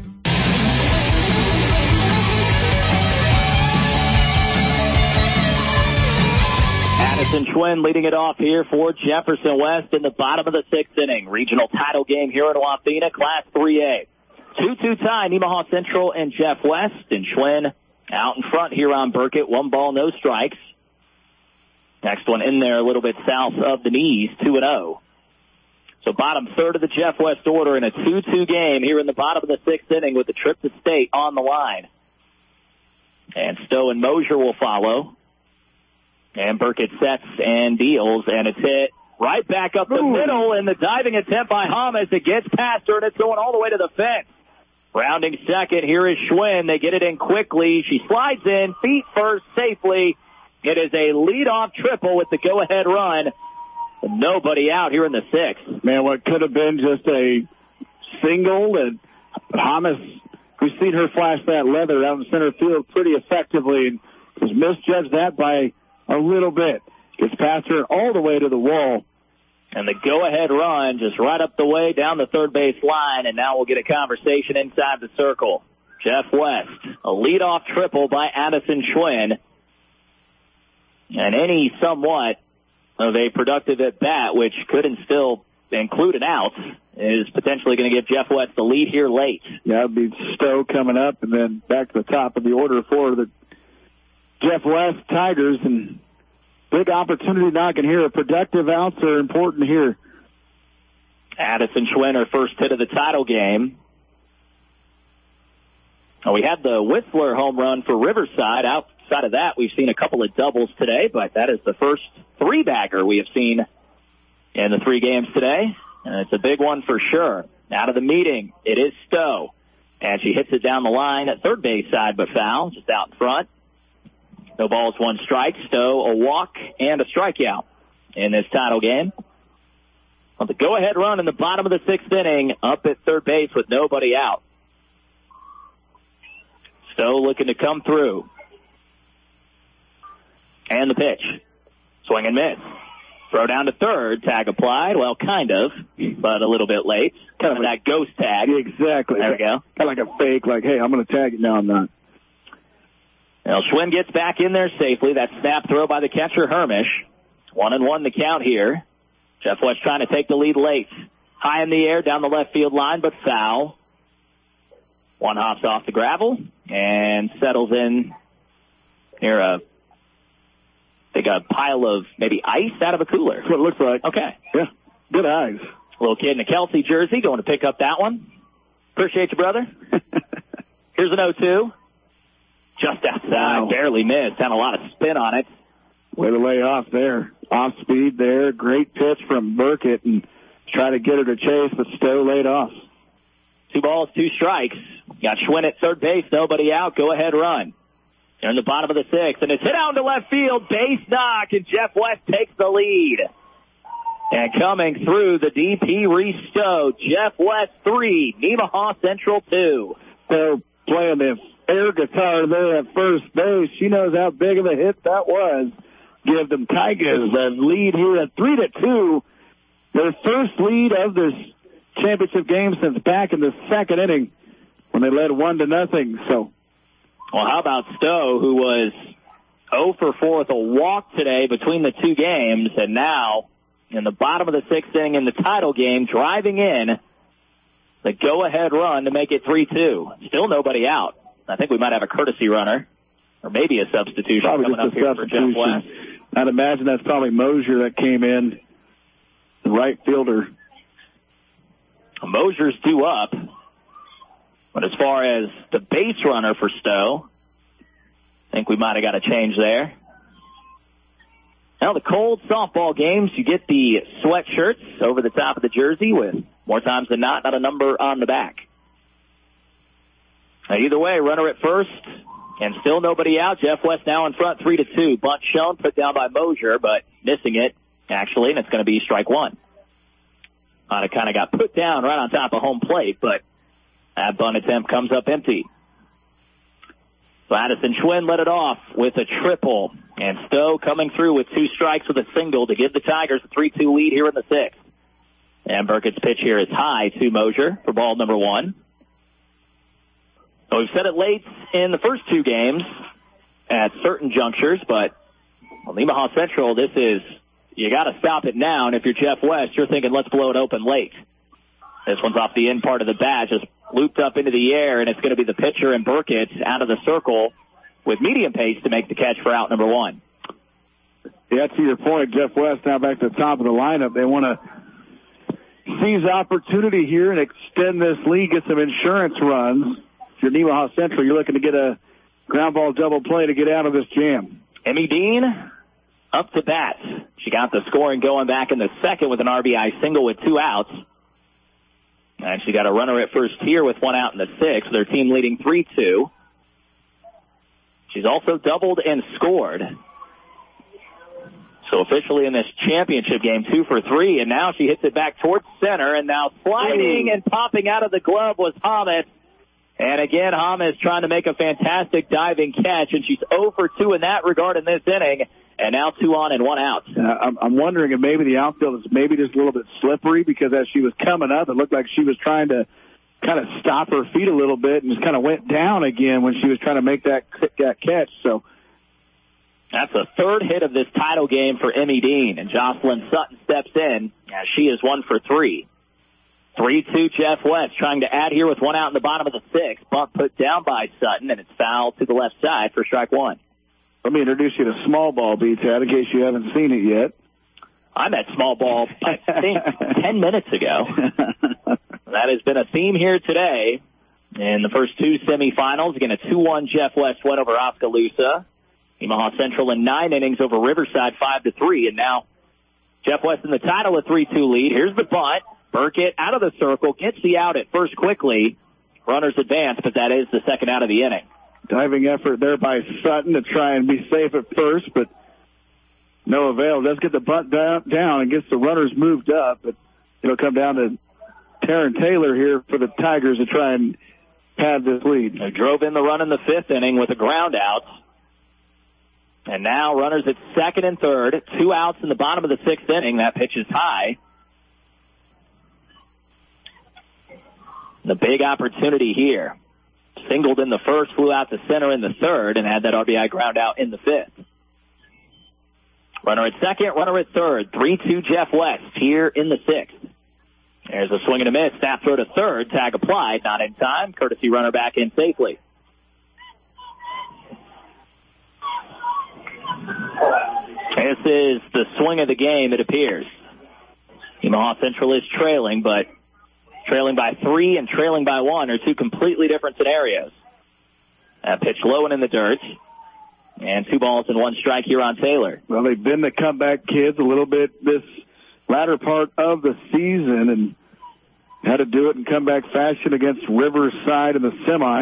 Addison Schwinn leading it off here for Jefferson West in the bottom of the sixth inning. Regional title game here in Wathena, Class three A. two two tie, Nemaha Central and Jeff West. And Schwinn out in front here on Burkett. One ball, no strikes. Next one in there a little bit south of the knees, two and oh. So bottom third of the Jeff West order in a two two game here in the bottom of the sixth inning with the trip to state on the line. And Stowe and Mosier will follow. And Burkett sets and deals, and it's hit right back up the Ooh. middle, and the diving attempt by Hum as it gets past her, and it's going all the way to the fence. Rounding second, here is Schwinn. They get it in quickly. She slides in, feet first, safely. It is a leadoff triple with the go-ahead run. Nobody out here in the sixth. Man, what could have been just a single, and Thomas, we've seen her flash that leather out in center field pretty effectively, and was misjudged that by a little bit. Gets past her all the way to the wall. And the go-ahead run just right up the way down the third base line, and now we'll get a conversation inside the circle. Jeff West, a leadoff triple by Addison Schwinn. And any somewhat of a productive at-bat, which could still include an out, is potentially going to give Jeff West the lead here late. Yeah, it'd be Stowe coming up, and then back to the top of the order for the Jeff West Tigers, and big opportunity knocking here. Productive outs are important here. Addison Schwinn, her first hit of the title game. Oh, we had the Whistler home run for Riverside. Outside of that, we've seen a couple of doubles today, but that is the first three-bagger we have seen in the three games today, and it's a big one for sure. Out of the meeting, it is Stowe. And she hits it down the line at third base side, but foul, just out in front. No balls, one strike. Stowe, a walk and a strikeout in this title game. Well, the go-ahead run in the bottom of the sixth inning up at third base with nobody out. Stowe looking to come through. And the pitch. Swing and miss. Throw down to third. Tag applied. Well, kind of, but a little bit late. Kind of that ghost tag. Exactly. There we go. Kind of like a fake, like, hey, I'm going to tag it. No, I'm not. Well, Schwinn gets back in there safely. That snap throw by the catcher, Hermish. One and one the count here. Jeff West trying to take the lead late. High in the air down the left field line, but foul. One hops off the gravel and settles in near a, I think a pile of maybe ice out of a cooler. That's what it looks like. Okay. Yeah, good eyes. Little kid in a Kelsey jersey going to pick up that one. Appreciate you, brother. Here's an oh two. Just outside, wow. Barely missed. Had a lot of spin on it. Way to lay off there. Off speed there. Great pitch from Burkett and try to get her to chase, but Stowe laid off. Two balls, two strikes. Got Schwinn at third base, nobody out. Go ahead run. They're in the bottom of the sixth, and it's hit out to left field. Base knock, and Jeff West takes the lead. And coming through the D P, Reese Stowe. Jeff West three, Nemaha Central two. They're playing the air guitar there at first base. She knows how big of a hit that was. Give them Tigers the lead here at three to two. Their first lead of this championship game since back in the second inning when they led one to nothing. So, well, how about Stowe, who was oh for four with a walk today between the two games, and now in the bottom of the sixth inning in the title game, driving in the go-ahead run to make it three two. Still nobody out. I think we might have a courtesy runner, or maybe a substitution probably coming up here for Jeff West. I'd imagine that's probably Mosier that came in, the right fielder. Mosier's due up, but as far as the base runner for Stowe, I think we might have got a change there. Now the cold softball games, you get the sweatshirts over the top of the jersey with, more times than not, not a number on the back. Now, either way, runner at first, and still nobody out. Jeff West now in front, three to two. Bunt shown, put down by Mosier, but missing it, actually, and it's going to be strike one. Uh, it kind of got put down right on top of home plate, but that bunt attempt comes up empty. So Addison Schwinn led it off with a triple, and Stowe coming through with two strikes with a single to give the Tigers a three two lead here in the sixth. And Burkett's pitch here is high to Mosier for ball number one. So we've said it late in the first two games at certain junctures, but well, Nemaha Central, this is, you got to stop it now, and if you're Jeff West, you're thinking, let's blow it open late. This one's off the end part of the bat, just looped up into the air, and it's going to be the pitcher and Burkett out of the circle with medium pace to make the catch for out number one. Yeah, to your point, Jeff West now back to the top of the lineup. They want to seize opportunity here and extend this lead, get some insurance runs. If you're Nemaha Central, you're looking to get a ground ball double play to get out of this jam. Emmy Dean up to bat. She got the scoring going back in the second with an R B I single with two outs. And she got a runner at first here with one out in the sixth. Their team leading three two. She's also doubled and scored. So officially in this championship game, two for three, and now she hits it back towards center, and now sliding and popping out of the glove was Hamas. And again, Hamas trying to make a fantastic diving catch, and she's oh for two in that regard in this inning, and now two on and one out. Uh, I'm wondering if maybe the outfield is maybe just a little bit slippery, because as she was coming up, it looked like she was trying to kind of stop her feet a little bit and just kind of went down again when she was trying to make that, that catch. So that's the third hit of this title game for Emmy Dean, and Jocelyn Sutton steps in as she is one for three. three two Jeff West trying to add here with one out in the bottom of the sixth. Bunt put down by Sutton, and it's fouled to the left side for strike one. Let me introduce you to small ball, B-Tad, in case you haven't seen it yet. I'm at small ball, I think, ten minutes ago. That has been a theme here today in the first two semifinals. Again, a two one Jeff West win over Oskaloosa. Nemaha Central in nine innings over Riverside five to three, and now Jeff West in the title, a three two lead. Here's the bunt. Burkett out of the circle, gets the out at first quickly. runners advance, but that is the second out of the inning. Diving effort there by Sutton to try and be safe at first, but no avail. Does get the bunt down, down and gets the runners moved up, but it'll come down to Taryn Taylor here for the Tigers to try and pad this lead. They drove in the run in the fifth inning with a ground out. And now runners at second and third, two outs in the bottom of the sixth inning. That pitch is high. The big opportunity here. Singled in the first, flew out to center in the third, and had that R B I ground out in the fifth. Runner at second, runner at third. three two Jeff West here in the sixth. There's a swing and a miss. Snap throw to third. Tag applied. Not in time. Courtesy runner back in safely. This is the swing of the game, it appears. Nemaha Central is trailing, but trailing by three and trailing by one are two completely different scenarios. That pitch low and in the dirt. And two balls and one strike here on Taylor. Well, they've been the comeback kids a little bit this latter part of the season and had to do it in comeback fashion against Riverside in the semi.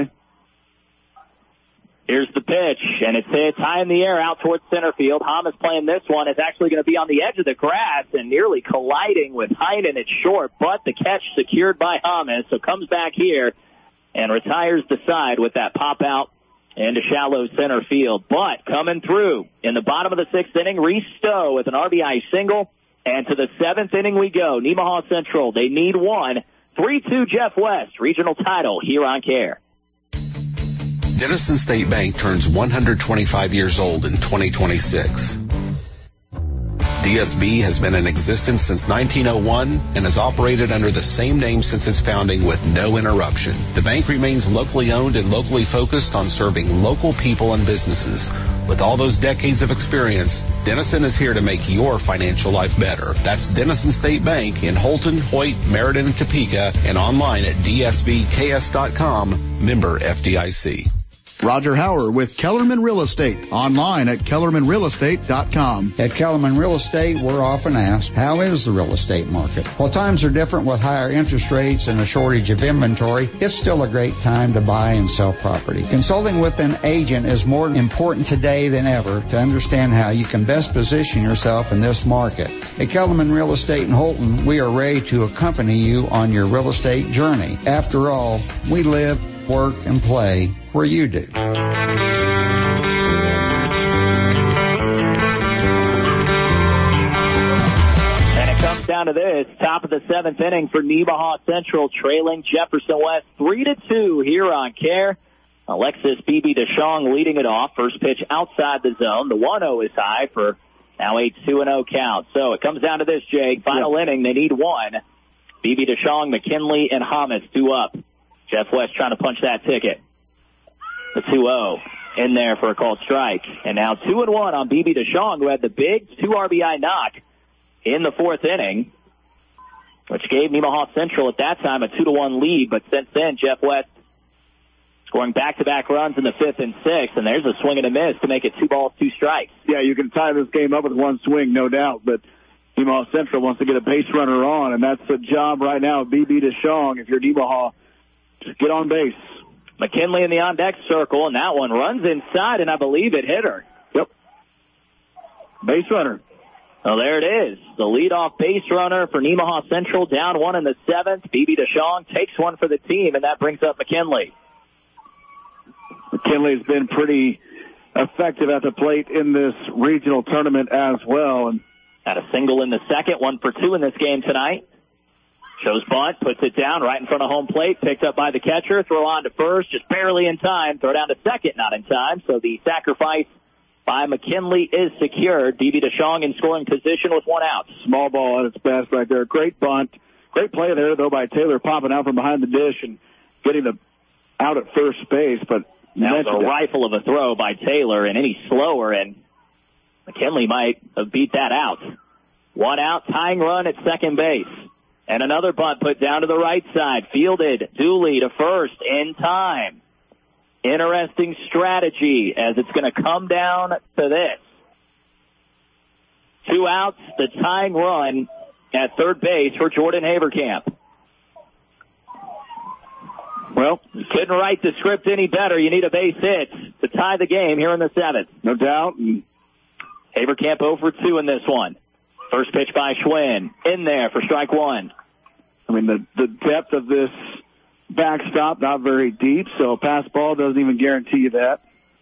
Here's the pitch, and it's hit high in the air out towards center field. Hamas playing this one. It's actually going to be on the edge of the grass and nearly colliding with Heinen. It's short, but the catch secured by Hamas, so comes back here and retires the side with that pop out into shallow center field. But coming through in the bottom of the sixth inning, Reese Stowe with an R B I single. And to the seventh inning we go. Nemaha Central, they need one. three two Jeff West, regional title here on Care. Denison State Bank turns one hundred twenty-five years old in twenty twenty-six. D S B has been in existence since nineteen oh one and has operated under the same name since its founding with no interruption. The bank remains locally owned and locally focused on serving local people and businesses. With all those decades of experience, Denison is here to make your financial life better. That's Denison State Bank in Holton, Hoyt, Meriden, and Topeka, and online at d s b k s dot com, member F D I C. Roger Hauer with Kellerman Real Estate, online at kellerman real estate dot com. At Kellerman Real Estate, we're often asked, how is the real estate market? While times are different with higher interest rates and a shortage of inventory, it's still a great time to buy and sell property. Consulting with an agent is more important today than ever to understand how you can best position yourself in this market. At Kellerman Real Estate in Holton, we are ready to accompany you on your real estate journey. After all, we live, work, and play where you do. And it comes down to this, top of the seventh inning for Nemaha Central, trailing Jefferson West three to two here on Care. Alexis Beebe DeShong leading it off. First pitch outside the zone. The one oh is high for now a two and oh count. So it comes down to this, Jake. Final yep. inning, they need one. Beebe DeShong, McKinley, and Hamas two up. Jeff West trying to punch that ticket. The two oh in there for a called strike. And now two and one on Beebe DeShong, who had the big two R B I knock in the fourth inning, which gave Nemaha Central at that time a two to one lead. But since then, Jeff West scoring back-to-back runs in the fifth and sixth, and there's a swing and a miss to make it two balls, two strikes. Yeah, you can tie this game up with one swing, no doubt, but Nemaha Central wants to get a base runner on, and that's the job right now of Beebe DeShong. If you're Nemaha, just get on base. McKinley in the on-deck circle, and that one runs inside, and I believe it hit her. Yep. Base runner. Well, there it is. The leadoff base runner for Nemaha Central, down one in the seventh. Beebe DeShong takes one for the team, and that brings up McKinley. McKinley's been pretty effective at the plate in this regional tournament as well. And had a single in the second, one for two in this game tonight. Shows bunt, puts it down right in front of home plate, picked up by the catcher, throw on to first, just barely in time, throw down to second, not in time. So the sacrifice by McKinley is secured. Beebe DeShong in scoring position with one out. Small ball at its best right there. Great bunt. Great play there, though, by Taylor popping out from behind the dish and getting the out at first base. But that was a rifle of a throw by Taylor, and any slower, and McKinley might have beat that out. One out, tying run at second base. And another bunt put down to the right side. Fielded Dooley to first in time. Interesting strategy as it's going to come down to this. Two outs, the tying run at third base for Jordan Haverkamp. Well, you couldn't write the script any better. You need a base hit to tie the game here in the seventh. No doubt. Haverkamp oh for two in this one. First pitch by Schwinn. In there for strike one. I mean, the, the depth of this backstop, not very deep, so a pass ball doesn't even guarantee you that.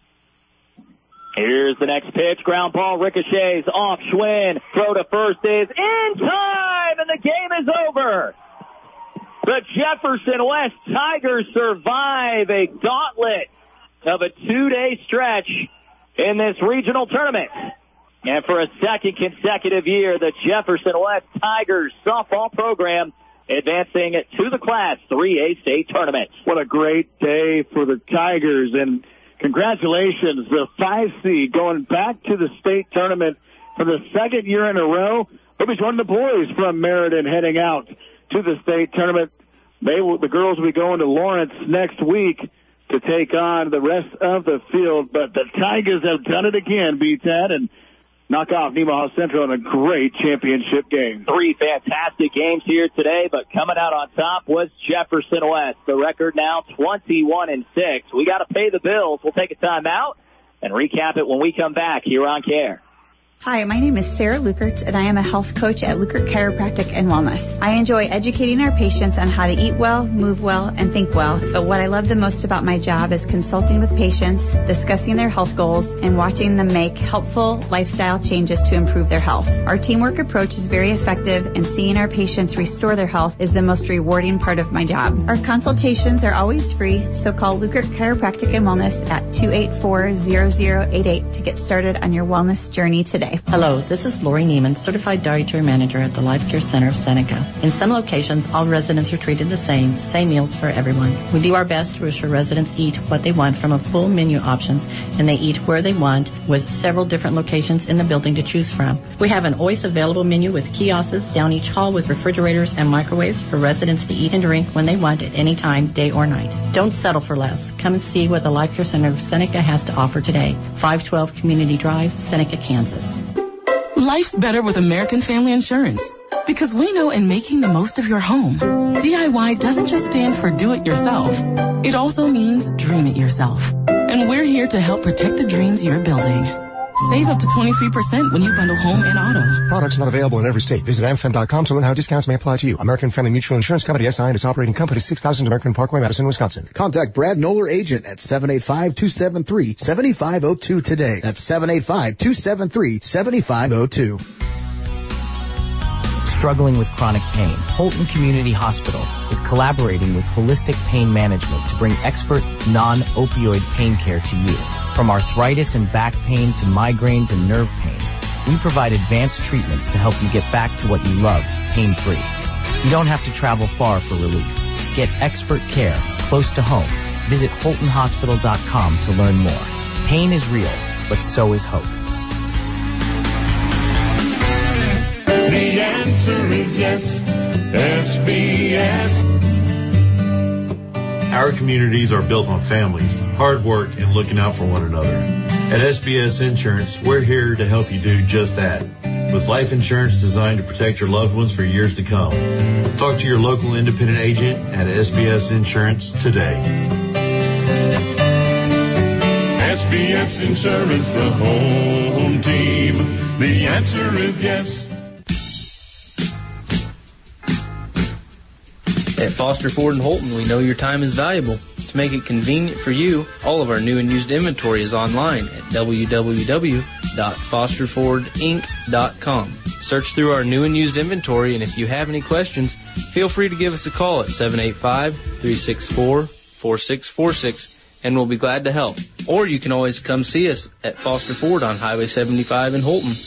Here's the next pitch. Ground ball ricochets off Schwinn. Throw to first is in time, and the game is over. The Jefferson West Tigers survive a gauntlet of a two-day stretch in this regional tournament. And for a second consecutive year, the Jefferson West Tigers softball program advancing to the Class three A state tournament. What a great day for the Tigers, and congratulations, the five seed going back to the state tournament for the second year in a row. We'll be joining the boys from Meriden heading out to the state tournament. They will, the girls will be going to Lawrence next week to take on the rest of the field. But the Tigers have done it again, B-Tad, and knock off Nemaha Central in a great championship game. Three fantastic games here today, but coming out on top was Jefferson West. The record now twenty-one and six. We got to pay the bills. We'll take a timeout and recap it when we come back here on Care. Hi, my name is Sarah Lukert, and I am a health coach at Lukert Chiropractic and Wellness. I enjoy educating our patients on how to eat well, move well, and think well, but what I love the most about my job is consulting with patients, discussing their health goals, and watching them make helpful lifestyle changes to improve their health. Our teamwork approach is very effective, and seeing our patients restore their health is the most rewarding part of my job. Our consultations are always free, so call Lukert Chiropractic and Wellness at two eight four, zero zero eight eight to get started on your wellness journey today. Hello, this is Lori Neiman, Certified Dietary Manager at the Life Care Center of Seneca. In some locations, all residents are treated the same, same meals for everyone. We do our best to ensure residents eat what they want from a full menu options, and they eat where they want with several different locations in the building to choose from. We have an always available menu with kiosks down each hall with refrigerators and microwaves for residents to eat and drink when they want at any time, day or night. Don't settle for less. Come and see what the Life Care Center of Seneca has to offer today. five twelve Community Drive, Seneca, Kansas. Life's better with American Family Insurance, because we know in making the most of your home, D I Y doesn't just stand for do it yourself. It also means dream it yourself. And we're here to help protect the dreams you're building. Save up to twenty-three percent when you bundle home and auto. Products not available in every state. Visit A M F M dot com to learn how discounts may apply to you. American Family Mutual Insurance Company, S I and its operating company, six thousand American Parkway, Madison, Wisconsin. Contact Brad Noller, agent at seven eight five, two seven three, seven five zero two today. That's seven eight five, two seven three, seven five zero two. Struggling with chronic pain, Holton Community Hospital is collaborating with Holistic Pain Management to bring expert, non-opioid pain care to you. From arthritis and back pain to migraines and nerve pain, we provide advanced treatments to help you get back to what you love, pain-free. You don't have to travel far for relief. Get expert care close to home. Visit Holton Hospital dot com to learn more. Pain is real, but so is hope. The answer is yes, S B S. Our communities are built on families, hard work, and looking out for one another. At S B S Insurance, we're here to help you do just that, with life insurance designed to protect your loved ones for years to come. Talk to your local independent agent at S B S Insurance today. S B S Insurance, the home team. The answer is yes. At Foster Ford in Holton, we know your time is valuable. To make it convenient for you, all of our new and used inventory is online at w w w dot foster ford inc dot com. Search through our new and used inventory, and if you have any questions, feel free to give us a call at seven eight five, three six four, four six four six, and we'll be glad to help. Or you can always come see us at Foster Ford on Highway seventy-five in Holton.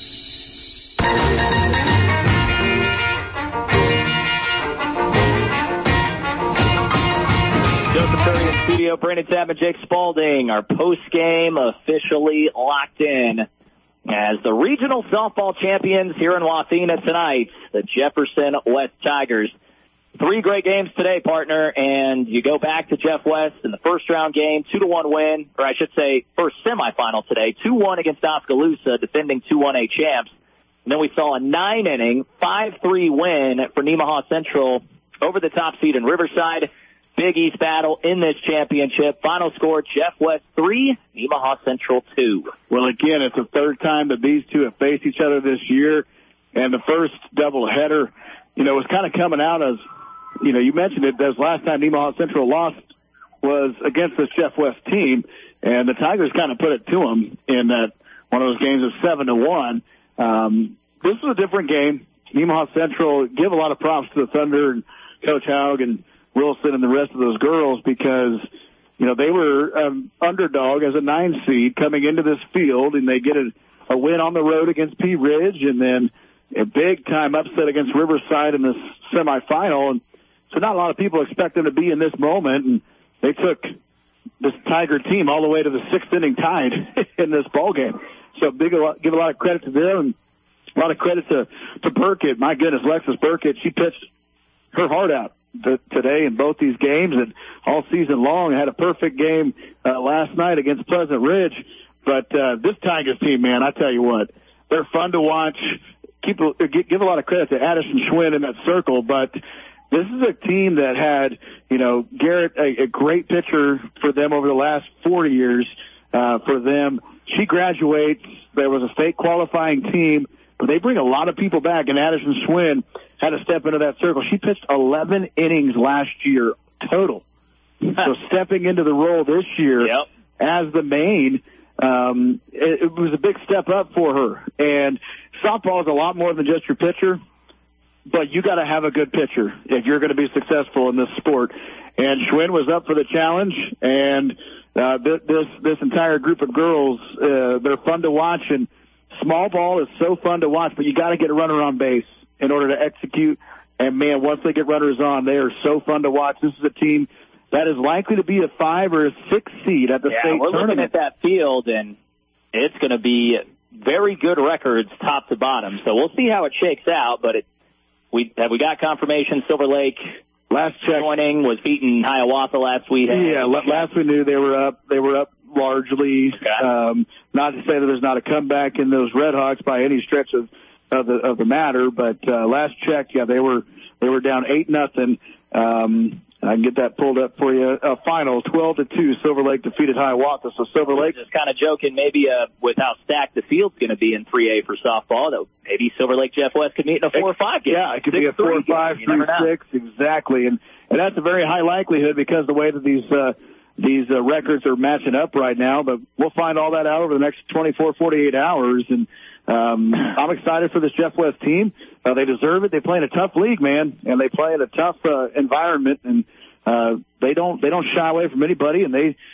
Studio, Brandon Sapp and Jake Spalding. Our post-game officially locked in as the regional softball champions here in Wathena tonight, the Jefferson West Tigers. Three great games today, partner, and you go back to Jeff West in the first round game, two to one win, or I should say first semifinal today, two one against Oskaloosa, defending two one A champs. And then we saw a nine-inning, five three win for Nemaha Central over the top seed in Riverside. Big East battle in this championship. Final score, Jeff West three, Nemaha Central two. Well, again, it's the third time that these two have faced each other this year. And the first doubleheader, you know, was kind of coming out as, you know, you mentioned it, as last time Nemaha Central lost was against this Jeff West team. And the Tigers kind of put it to them in that one of those games of seven to one. Um, this was a different game. Nemaha Central, give a lot of props to the Thunder and Coach Haug and Wilson and the rest of those girls because, you know, they were um, underdog as a nine seed coming into this field, and they get a, a win on the road against Pea Ridge and then a big-time upset against Riverside in this semifinal. And so not a lot of people expect them to be in this moment, and they took this Tiger team all the way to the sixth inning tied in this ballgame. So big, give a lot of credit to them and a lot of credit to, to Burkett. My goodness, Lexus Burkett, she pitched her heart out today in both these games and all season long. Had a perfect game uh, last night against Pleasant Ridge. But uh, this Tigers team, man, I tell you what, they're fun to watch. Keep give a lot of credit to Addison Schwinn in that circle, but this is a team that had, you know, Garrett, a, a great pitcher for them over the last four years. Uh, for them, she graduates. There was a state qualifying team, but they bring a lot of people back, and Addison Schwinn had to step into that circle. She pitched eleven innings last year total. So stepping into the role this year yep. as the main, um, it, it was a big step up for her. And softball is a lot more than just your pitcher, but you got to have a good pitcher if you're going to be successful in this sport. And Schwinn was up for the challenge, and uh, th- this this entire group of girls, uh, they're fun to watch. And small ball is so fun to watch, but you got to get a runner on base in order to execute. And, man, once they get runners on, they are so fun to watch. This is a team that is likely to be a five or a six seed at the yeah, state we're tournament. Looking at that field, and it's going to be very good records top to bottom. So we'll see how it shakes out. But it, we have we got confirmation Silver Lake last check joining was beating Hiawatha last week. Yeah, last we knew they were up. They were up largely. Okay. Um, not to say that there's not a comeback in those Red Hawks by any stretch of of the of the matter, but uh, last check, yeah, they were they were down eight nothing. Um, I can get that pulled up for you. Uh, final twelve to two. Silver Lake defeated Hiawatha. So Silver Lake just kind of joking, maybe uh, with how stacked the field's going to be in three A for softball, that maybe Silver Lake Jeff West could meet in a four or five game. Yeah, it could be a four or five, three six, exactly, and and that's a very high likelihood because the way that these uh, these uh, records are matching up right now. But we'll find all that out over the next twenty-four, forty-eight hours, and um, I'm excited for this Jeff West team. Uh, they deserve it. They play in a tough league, man, and they play in a tough uh, environment, and uh, they don't they don't shy away from anybody. And they,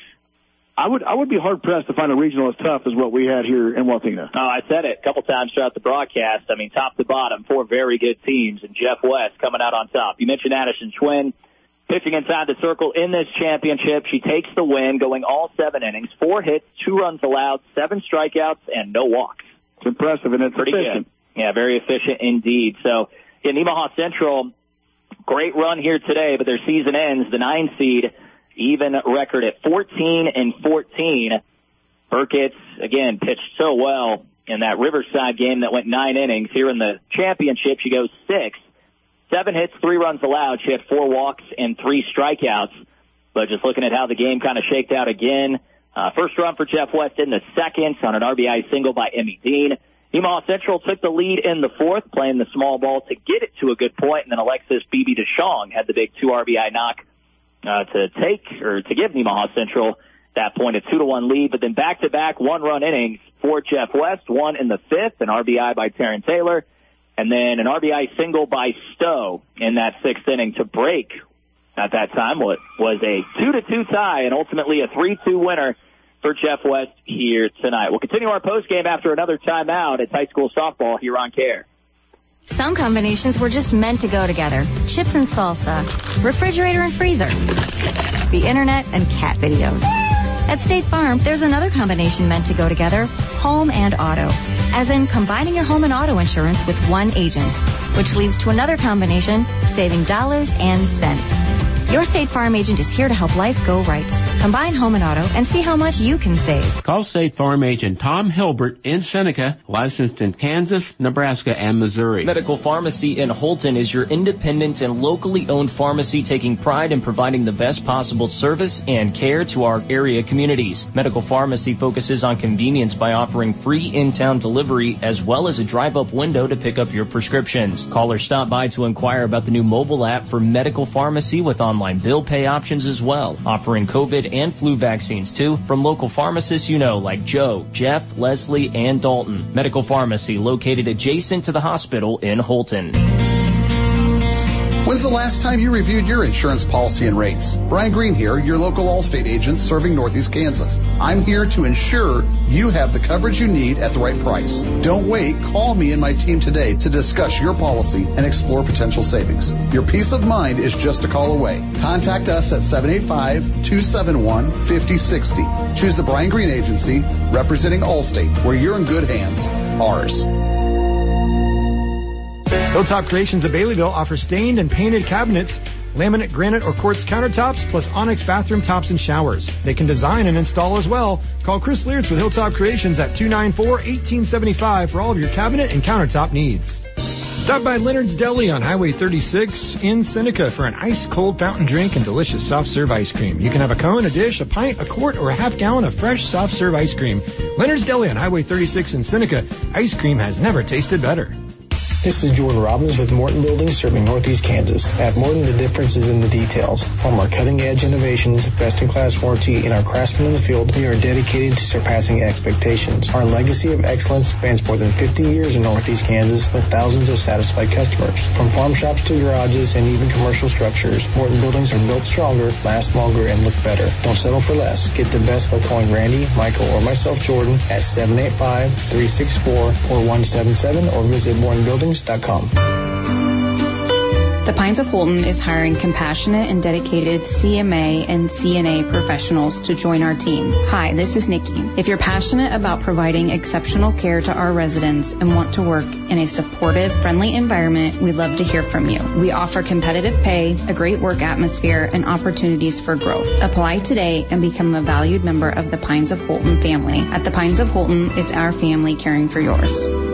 I would I would be hard pressed to find a regional as tough as what we had here in Wathena. Oh, I said it a couple times throughout the broadcast. I mean, top to bottom, four very good teams, and Jeff West coming out on top. You mentioned Addison Schwinn pitching inside the circle in this championship. She takes the win, going all seven innings, four hits, two runs allowed, seven strikeouts, and no walks. It's impressive, and it's pretty efficient. Good. Yeah, very efficient indeed. So, in Nemaha Central, great run here today, but their season ends, the nine seed, even record at fourteen and fourteen. Burkett, again, pitched so well in that Riverside game that went nine innings. Here in the championship, she goes six. Seven hits, three runs allowed. She had four walks and three strikeouts. But just looking at how the game kind of shaked out again, uh, first run for Jeff West in the second on an R B I single by Emmy Dean. Nemaha Central took the lead in the fourth, playing the small ball to get it to a good point, and then Alexis Beebe DeShong had the big two R B I knock uh, to take or to give Nemaha Central that point, a two to one lead. But then back-to-back one-run innings for Jeff West, one in the fifth, an R B I by Taryn Taylor, and then an R B I single by Stowe in that sixth inning to break at that time what was a two to two tie and ultimately a three two winner for Jeff West here tonight. We'll continue our postgame after another timeout. It's high school softball here on Care. Some combinations were just meant to go together. Chips and salsa, refrigerator and freezer, the internet and cat videos. At State Farm, there's another combination meant to go together, home and auto. As in combining your home and auto insurance with one agent, which leads to another combination, saving dollars and cents. Your State Farm agent is here to help life go right. Combine home and auto and see how much you can save. Call State Farm agent Tom Hilbert in Seneca, licensed in Kansas, Nebraska, and Missouri. Medical Pharmacy in Holton is your independent and locally owned pharmacy taking pride in providing the best possible service and care to our area communities. Medical Pharmacy focuses on convenience by offering free in-town delivery as well as a drive-up window to pick up your prescriptions. Call or stop by to inquire about the new mobile app for Medical Pharmacy with online bill pay options as well, offering COVID and flu vaccines too from local pharmacists you know like Joe, Jeff, Leslie, and Dalton. Medical Pharmacy located adjacent to the hospital in Holton. When's the last time you reviewed your insurance policy and rates? Brian Green here, your local Allstate agent serving Northeast Kansas. I'm here to ensure you have the coverage you need at the right price. Don't wait. Call me and my team today to discuss your policy and explore potential savings. Your peace of mind is just a call away. Contact us at seven eight five, two seven one, five oh six oh. Choose the Brian Green Agency, representing Allstate, where you're in good hands. Ours. Hilltop Creations of Baileyville offers stained and painted cabinets, laminate, granite, or quartz countertops, plus onyx bathroom tops and showers. They can design and install as well. Call Chris Leartz with Hilltop Creations at two nine four, one eight seven five for all of your cabinet and countertop needs. Stop by Leonard's Deli on Highway thirty-six in Seneca for an ice-cold fountain drink and delicious soft-serve ice cream. You can have a cone, a dish, a pint, a quart, or a half-gallon of fresh soft-serve ice cream. Leonard's Deli on Highway thirty-six in Seneca. Ice cream has never tasted better. This is Jordan Robbins with Morton Building serving Northeast Kansas. At Morton, the difference is in the details. From our cutting-edge innovations, best-in-class warranty, and our craftsmen in the field, we are dedicated to surpassing expectations. Our legacy of excellence spans more than fifty years in Northeast Kansas with thousands of satisfied customers. From farm shops to garages and even commercial structures, Morton Buildings are built stronger, last longer, and look better. Don't settle for less. Get the best by calling Randy, Michael, or myself, Jordan, at seven eight five, three six four, four one seven seven or visit Morton Buildings dot com. The Pines of Holton is hiring compassionate and dedicated C M A and C N A professionals to join our team. Hi, this is Nikki. If you're passionate about providing exceptional care to our residents and want to work in a supportive, friendly environment, we'd love to hear from you. We offer competitive pay, a great work atmosphere, and opportunities for growth. Apply today and become a valued member of the Pines of Holton family. At the Pines of Holton, it's our family caring for yours.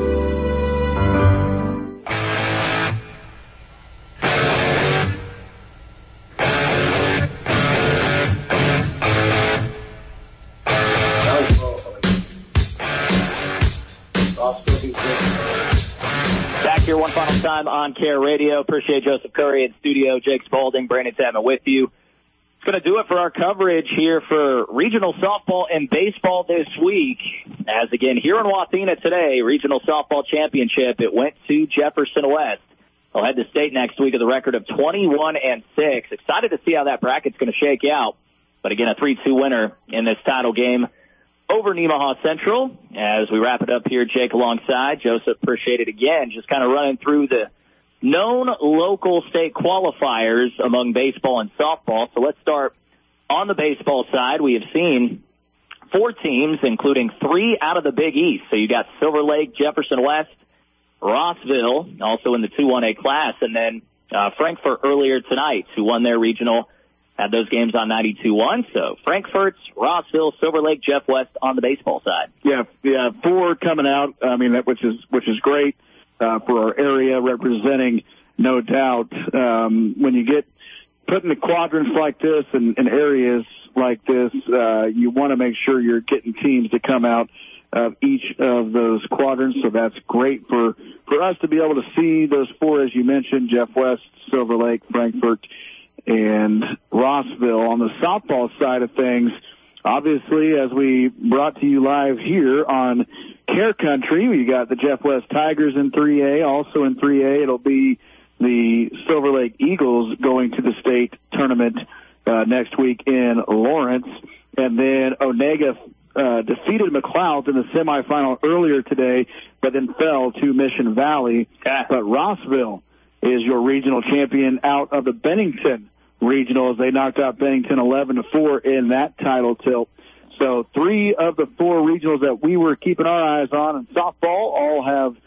Time on Care Radio. Appreciate Joseph Curry in studio, Jake Spalding, Brandon Chapman with you. It's going to do it for our coverage here for regional softball and baseball this week. As again, here in Wathena today, regional softball championship, it went to Jefferson West. They'll head to state next week with a record of twenty-one and six. Excited to see how that bracket's going to shake out. But again, a three two winner in this title game over Nemaha Central. As we wrap it up here, Jake alongside Joseph, appreciate it again. Just kind of running through the known local state qualifiers among baseball and softball. So let's start on the baseball side. We have seen four teams, including three out of the Big East. So you got Silver Lake, Jefferson West, Rossville, also in the two one A class, and then uh, Frankfort earlier tonight, who won their regional. Had those games on ninety-two one. So Frankfort, Rossville, Silver Lake, Jeff West on the baseball side. Yeah, yeah, four coming out. I mean, that which is which is great uh, for our area representing, no doubt. Um, when you get put in the quadrants like this and in areas like this, uh, you want to make sure you're getting teams to come out of each of those quadrants. So that's great for for us to be able to see those four, as you mentioned: Jeff West, Silver Lake, Frankfort, and Rossville. On the softball side of things, obviously, as we brought to you live here on Care Country, we got the Jeff West Tigers in three A. Also in three A, it'll be the Silver Lake Eagles going to the state tournament uh, next week in Lawrence. And then Onega uh, defeated McLeod in the semifinal earlier today, but then fell to Mission Valley. But Rossville is your regional champion out of the Bennington Regional, as they knocked out Bennington eleven to four in that title tilt. So three of the four regionals that we were keeping our eyes on in softball all have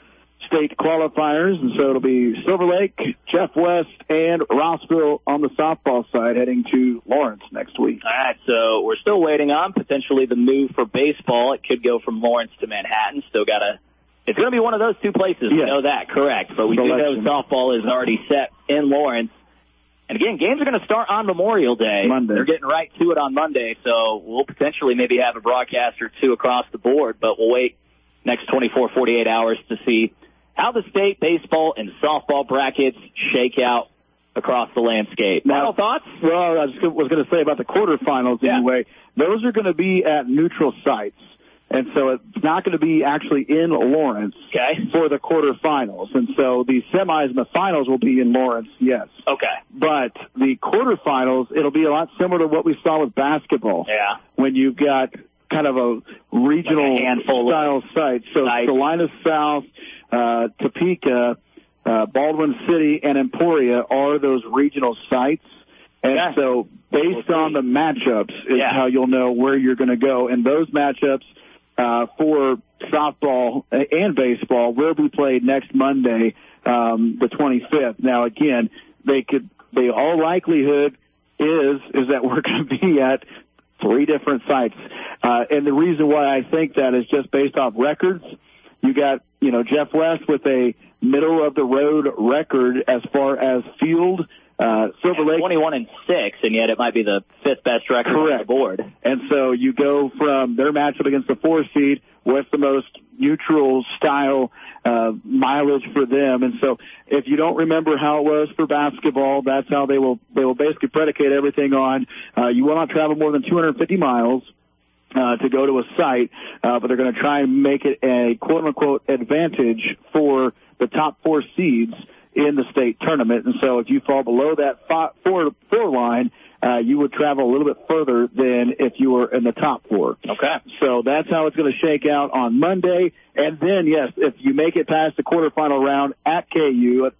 state qualifiers, and so it'll be Silver Lake, Jeff West, and Rossville on the softball side heading to Lawrence next week. All right, so we're still waiting on potentially the move for baseball. It could go from Lawrence to Manhattan. Still got to – it's going to be one of those two places. We yes. know that, correct. But we Selection. do know softball is already set in Lawrence. And, again, games are going to start on Memorial Day. Monday. They're getting right to it on Monday, so we'll potentially maybe have a broadcast or two across the board, but we'll wait next twenty-four, forty-eight hours to see how the state baseball and softball brackets shake out across the landscape. Final thoughts? Well, I was going to say about the quarterfinals yeah. anyway. Those are going to be at neutral sites. And so it's not going to be actually in Lawrence okay. for the quarterfinals. And so the semis and the finals will be in Lawrence, yes. Okay. But the quarterfinals, it'll be a lot similar to what we saw with basketball. Yeah. When you've got kind of a regional like a handful style of site. So sites. Salina South, uh, Topeka, uh, Baldwin City, and Emporia are those regional sites. And yeah. so based on the matchups is yeah. how you'll know where you're going to go. And those matchups uh, for softball and baseball will be played next Monday, um, the twenty-fifth. Now, again, they could, the all likelihood is, is that we're going to be at three different sites. Uh, and the reason why I think that is just based off records. You got, you know, Jeff West with a middle-of-the-road record as far as field. Uh, Silver Lake. twenty-one and six, and yet it might be the fifth best record Correct. on the board. And so you go from their matchup against the four seed, what's the most neutral style uh, mileage for them. And so if you don't remember how it was for basketball, that's how they will they will basically predicate everything on. Uh, you will not travel more than two hundred fifty miles. Uh, to go to a site, uh, but they're going to try and make it a quote-unquote advantage for the top four seeds in the state tournament. And so if you fall below that five, four, four line, uh, you would travel a little bit further than if you were in the top four. Okay. So that's how it's going to shake out on Monday. And then, yes, if you make it past the quarterfinal round at K U, at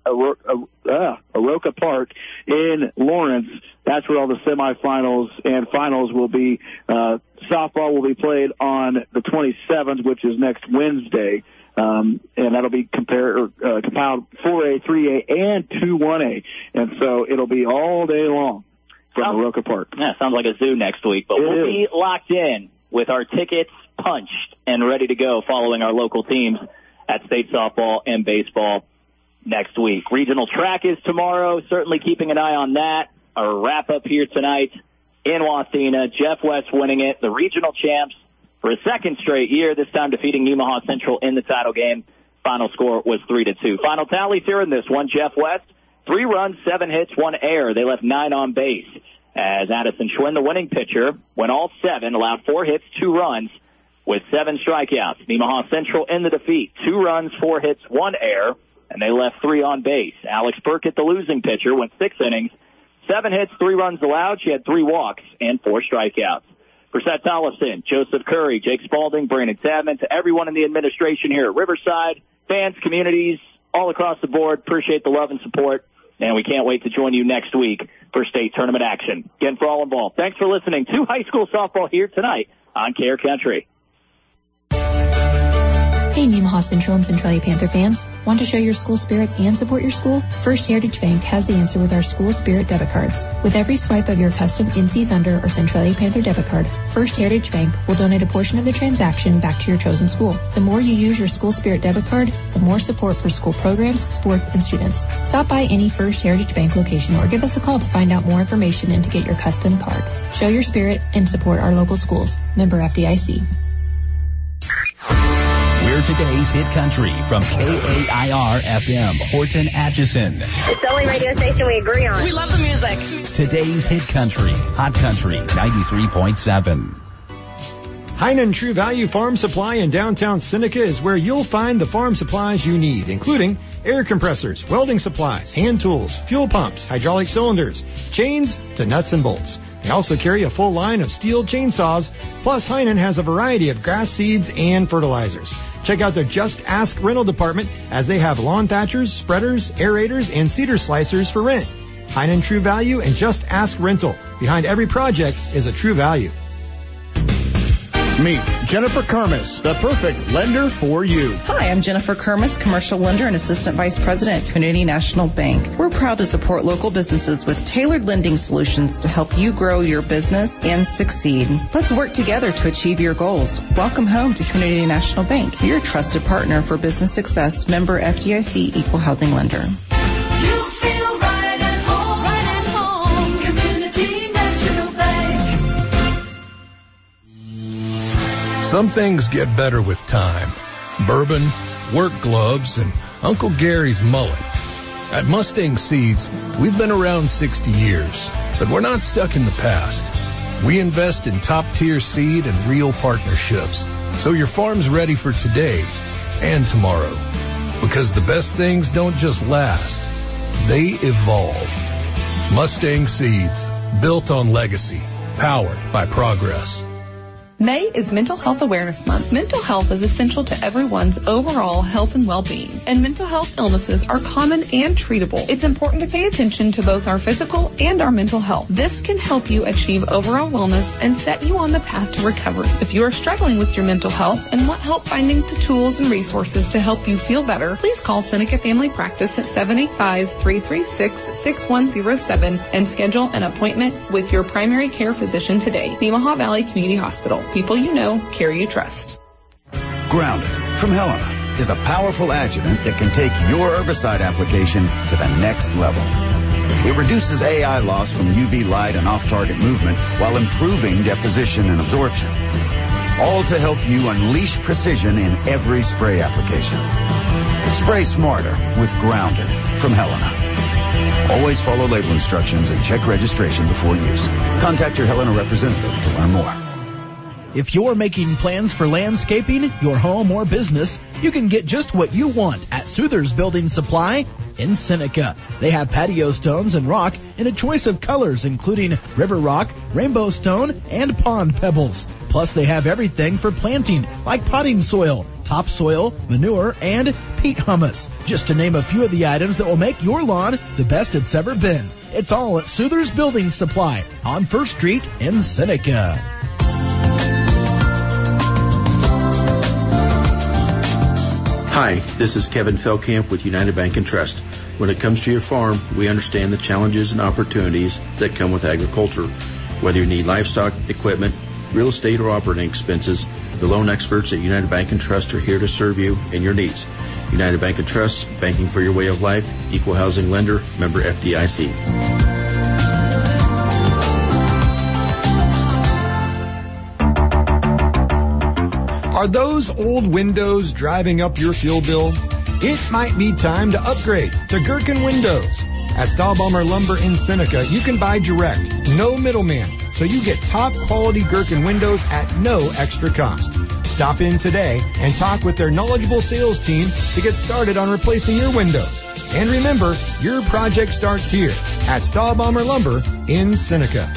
uh, Aroka Park in Lawrence, that's where all the semifinals and finals will be. Uh, softball will be played on the twenty-seventh, which is next Wednesday. Um, and that'll be compared, uh, compiled four A, three A, and two one A. And so it'll be all day long from Aroka Park. Yeah, sounds like a zoo next week, but It we'll is. be locked in with our tickets punched and ready to go following our local teams at state softball and baseball next week. Regional track is tomorrow, certainly keeping an eye on that. Our wrap-up here tonight in Wathena, Jeff West winning it, the regional champs for a second straight year, this time defeating Nemaha Central in the title game. Final score was three to two. Final tallies here in this one, Jeff West, three runs, seven hits, one error. They left nine on base. As Addison Schwinn, the winning pitcher, went all seven, allowed four hits, two runs, with seven strikeouts. Nemaha Central in the defeat, two runs, four hits, one error, and they left three on base. Alex Burkett, the losing pitcher, went six innings, seven hits, three runs allowed. She had three walks and four strikeouts. For Seth Tollefson, Joseph Curry, Jake Spalding, Brandon Sadman, to everyone in the administration here at Riverside, fans, communities, all across the board, appreciate the love and support, and we can't wait to join you next week for state tournament action. Again, for all involved, thanks for listening to high school softball here tonight on Care Country. Hey, Nemaha Central and Centralia Panther fans. Want to show your school spirit and support your school? First Heritage Bank has the answer with our School Spirit debit cards. With every swipe of your custom N C Thunder or Centralia Panther debit card, First Heritage Bank will donate a portion of the transaction back to your chosen school. The more you use your School Spirit debit card, the more support for school programs, sports, and students. Stop by any First Heritage Bank location or give us a call to find out more information and to get your custom card. Show your spirit and support our local schools. Member F D I C. We're today's hit country from K A I R F M, Horton Atchison. It's the only radio station we agree on. We love the music. Today's hit country, Hot Country ninety-three point seven. Heinen True Value Farm Supply in downtown Seneca is where you'll find the farm supplies you need, including air compressors, welding supplies, hand tools, fuel pumps, hydraulic cylinders, chains to nuts and bolts. They also carry a full line of steel chainsaws, plus Heinen has a variety of grass seeds and fertilizers. Check out their Just Ask rental department as they have lawn thatchers, spreaders, aerators, and cedar slicers for rent. Heinen True Value and Just Ask Rental. Behind every project is a true value. Meet Jennifer Kermis, the perfect lender for you. Hi, I'm Jennifer Kermis, commercial lender and assistant vice president at Community National Bank. We're proud to support local businesses with tailored lending solutions to help you grow your business and succeed. Let's work together to achieve your goals. Welcome home to Community National Bank, your trusted partner for business success. Member F D I C, Equal Housing Lender. You feel right at home, right at home. Community National Bank. Some things get better with time. Bourbon, work gloves, and Uncle Gary's mullet. At Mustang Seeds, we've been around sixty years, but we're not stuck in the past. We invest in top-tier seed and real partnerships, so your farm's ready for today and tomorrow. Because the best things don't just last, they evolve. Mustang Seeds, built on legacy, powered by progress. May is Mental Health Awareness Month. Mental health is essential to everyone's overall health and well-being, and mental health illnesses are common and treatable. It's important to pay attention to both our physical and our mental health. This can help you achieve overall wellness and set you on the path to recovery. If you are struggling with your mental health and want help finding the tools and resources to help you feel better, please call Seneca Family Practice at seven eight five, three three six, six one zero seven and schedule an appointment with your primary care physician today. Nemaha Valley Community Hospital. People you know, care you trust. Grounded from Helena is a powerful adjuvant that can take your herbicide application to the next level. It reduces A I loss from U V light and off-target movement while improving deposition and absorption. All to help you unleash precision in every spray application. Spray smarter with Grounded from Helena. Always follow label instructions and check registration before use. Contact your Helena representative to learn more. If you're making plans for landscaping, your home, or business, you can get just what you want at Souther's Building Supply in Seneca. They have patio stones and rock in a choice of colors, including river rock, rainbow stone, and pond pebbles. Plus, they have everything for planting, like potting soil, topsoil, manure, and peat humus, just to name a few of the items that will make your lawn the best it's ever been. It's all at Souther's Building Supply on First Street in Seneca. Hi, this is Kevin Feldkamp with United Bank and Trust. When it comes to your farm, we understand the challenges and opportunities that come with agriculture. Whether you need livestock, equipment, real estate, or operating expenses, the loan experts at United Bank and Trust are here to serve you and your needs. United Bank and Trust, banking for your way of life, equal housing lender, member F D I C. Are those old windows driving up your fuel bill? It might be time to upgrade to Gherkin Windows. At Stahlbaumer Lumber in Seneca, you can buy direct, no middleman, so you get top quality Gherkin windows at no extra cost. Stop in today and talk with their knowledgeable sales team to get started on replacing your windows. And remember, your project starts here at Stahlbaumer Lumber in Seneca.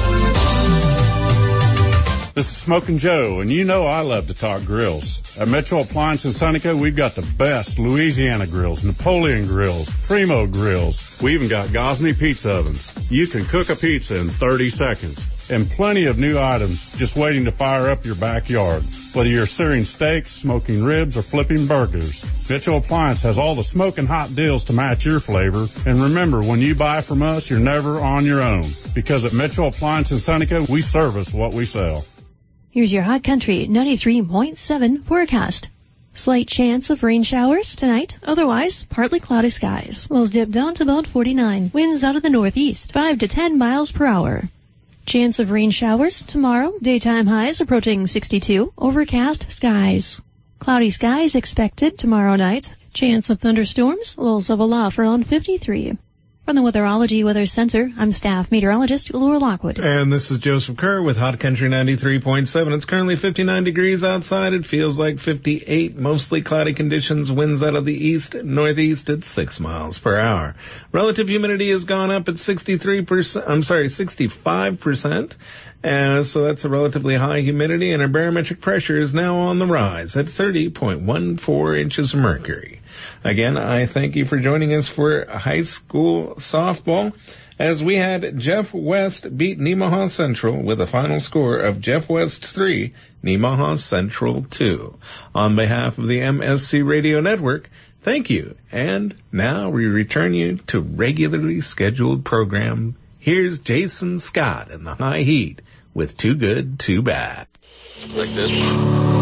This is Smokin' Joe, and you know I love to talk grills. At Metro Appliance in Seneca, we've got the best Louisiana grills, Napoleon grills, Primo grills. We even got Gosney pizza ovens. You can cook a pizza in thirty seconds. And plenty of new items just waiting to fire up your backyard. Whether you're searing steaks, smoking ribs, or flipping burgers, Mitchell Appliance has all the smoking hot deals to match your flavor. And remember, when you buy from us, you're never on your own. Because at Mitchell Appliance in Seneca, we service what we sell. Here's your Hot Country ninety-three point seven forecast. Slight chance of rain showers tonight, otherwise partly cloudy skies. Lows dip down to about forty-nine. Winds out of the northeast, five to ten miles per hour. Chance of rain showers tomorrow, daytime highs approaching sixty-two. Overcast skies. Cloudy skies expected tomorrow night. Chance of thunderstorms, lows of a low around fifty-three. From the Weatherology Weather Center, I'm staff meteorologist Laura Lockwood. And this is Joseph Kerr with Hot Country ninety-three point seven. It's currently fifty-nine degrees outside. It feels like fifty-eight. Mostly cloudy conditions. Winds out of the east, northeast at six miles per hour. Relative humidity has gone up at sixty-three percent. I'm sorry, sixty-five percent. Uh, so that's a relatively high humidity, and our barometric pressure is now on the rise at thirty point one four inches of mercury. Again, I thank you for joining us for high school softball, as we had Jeff West beat Nemaha Central with a final score of Jeff West three, Nemaha Central two. On behalf of the M S C Radio Network, thank you. And now we return you to regularly scheduled program. Here's Jason Scott in the High Heat with Too Good, Too Bad. Like this.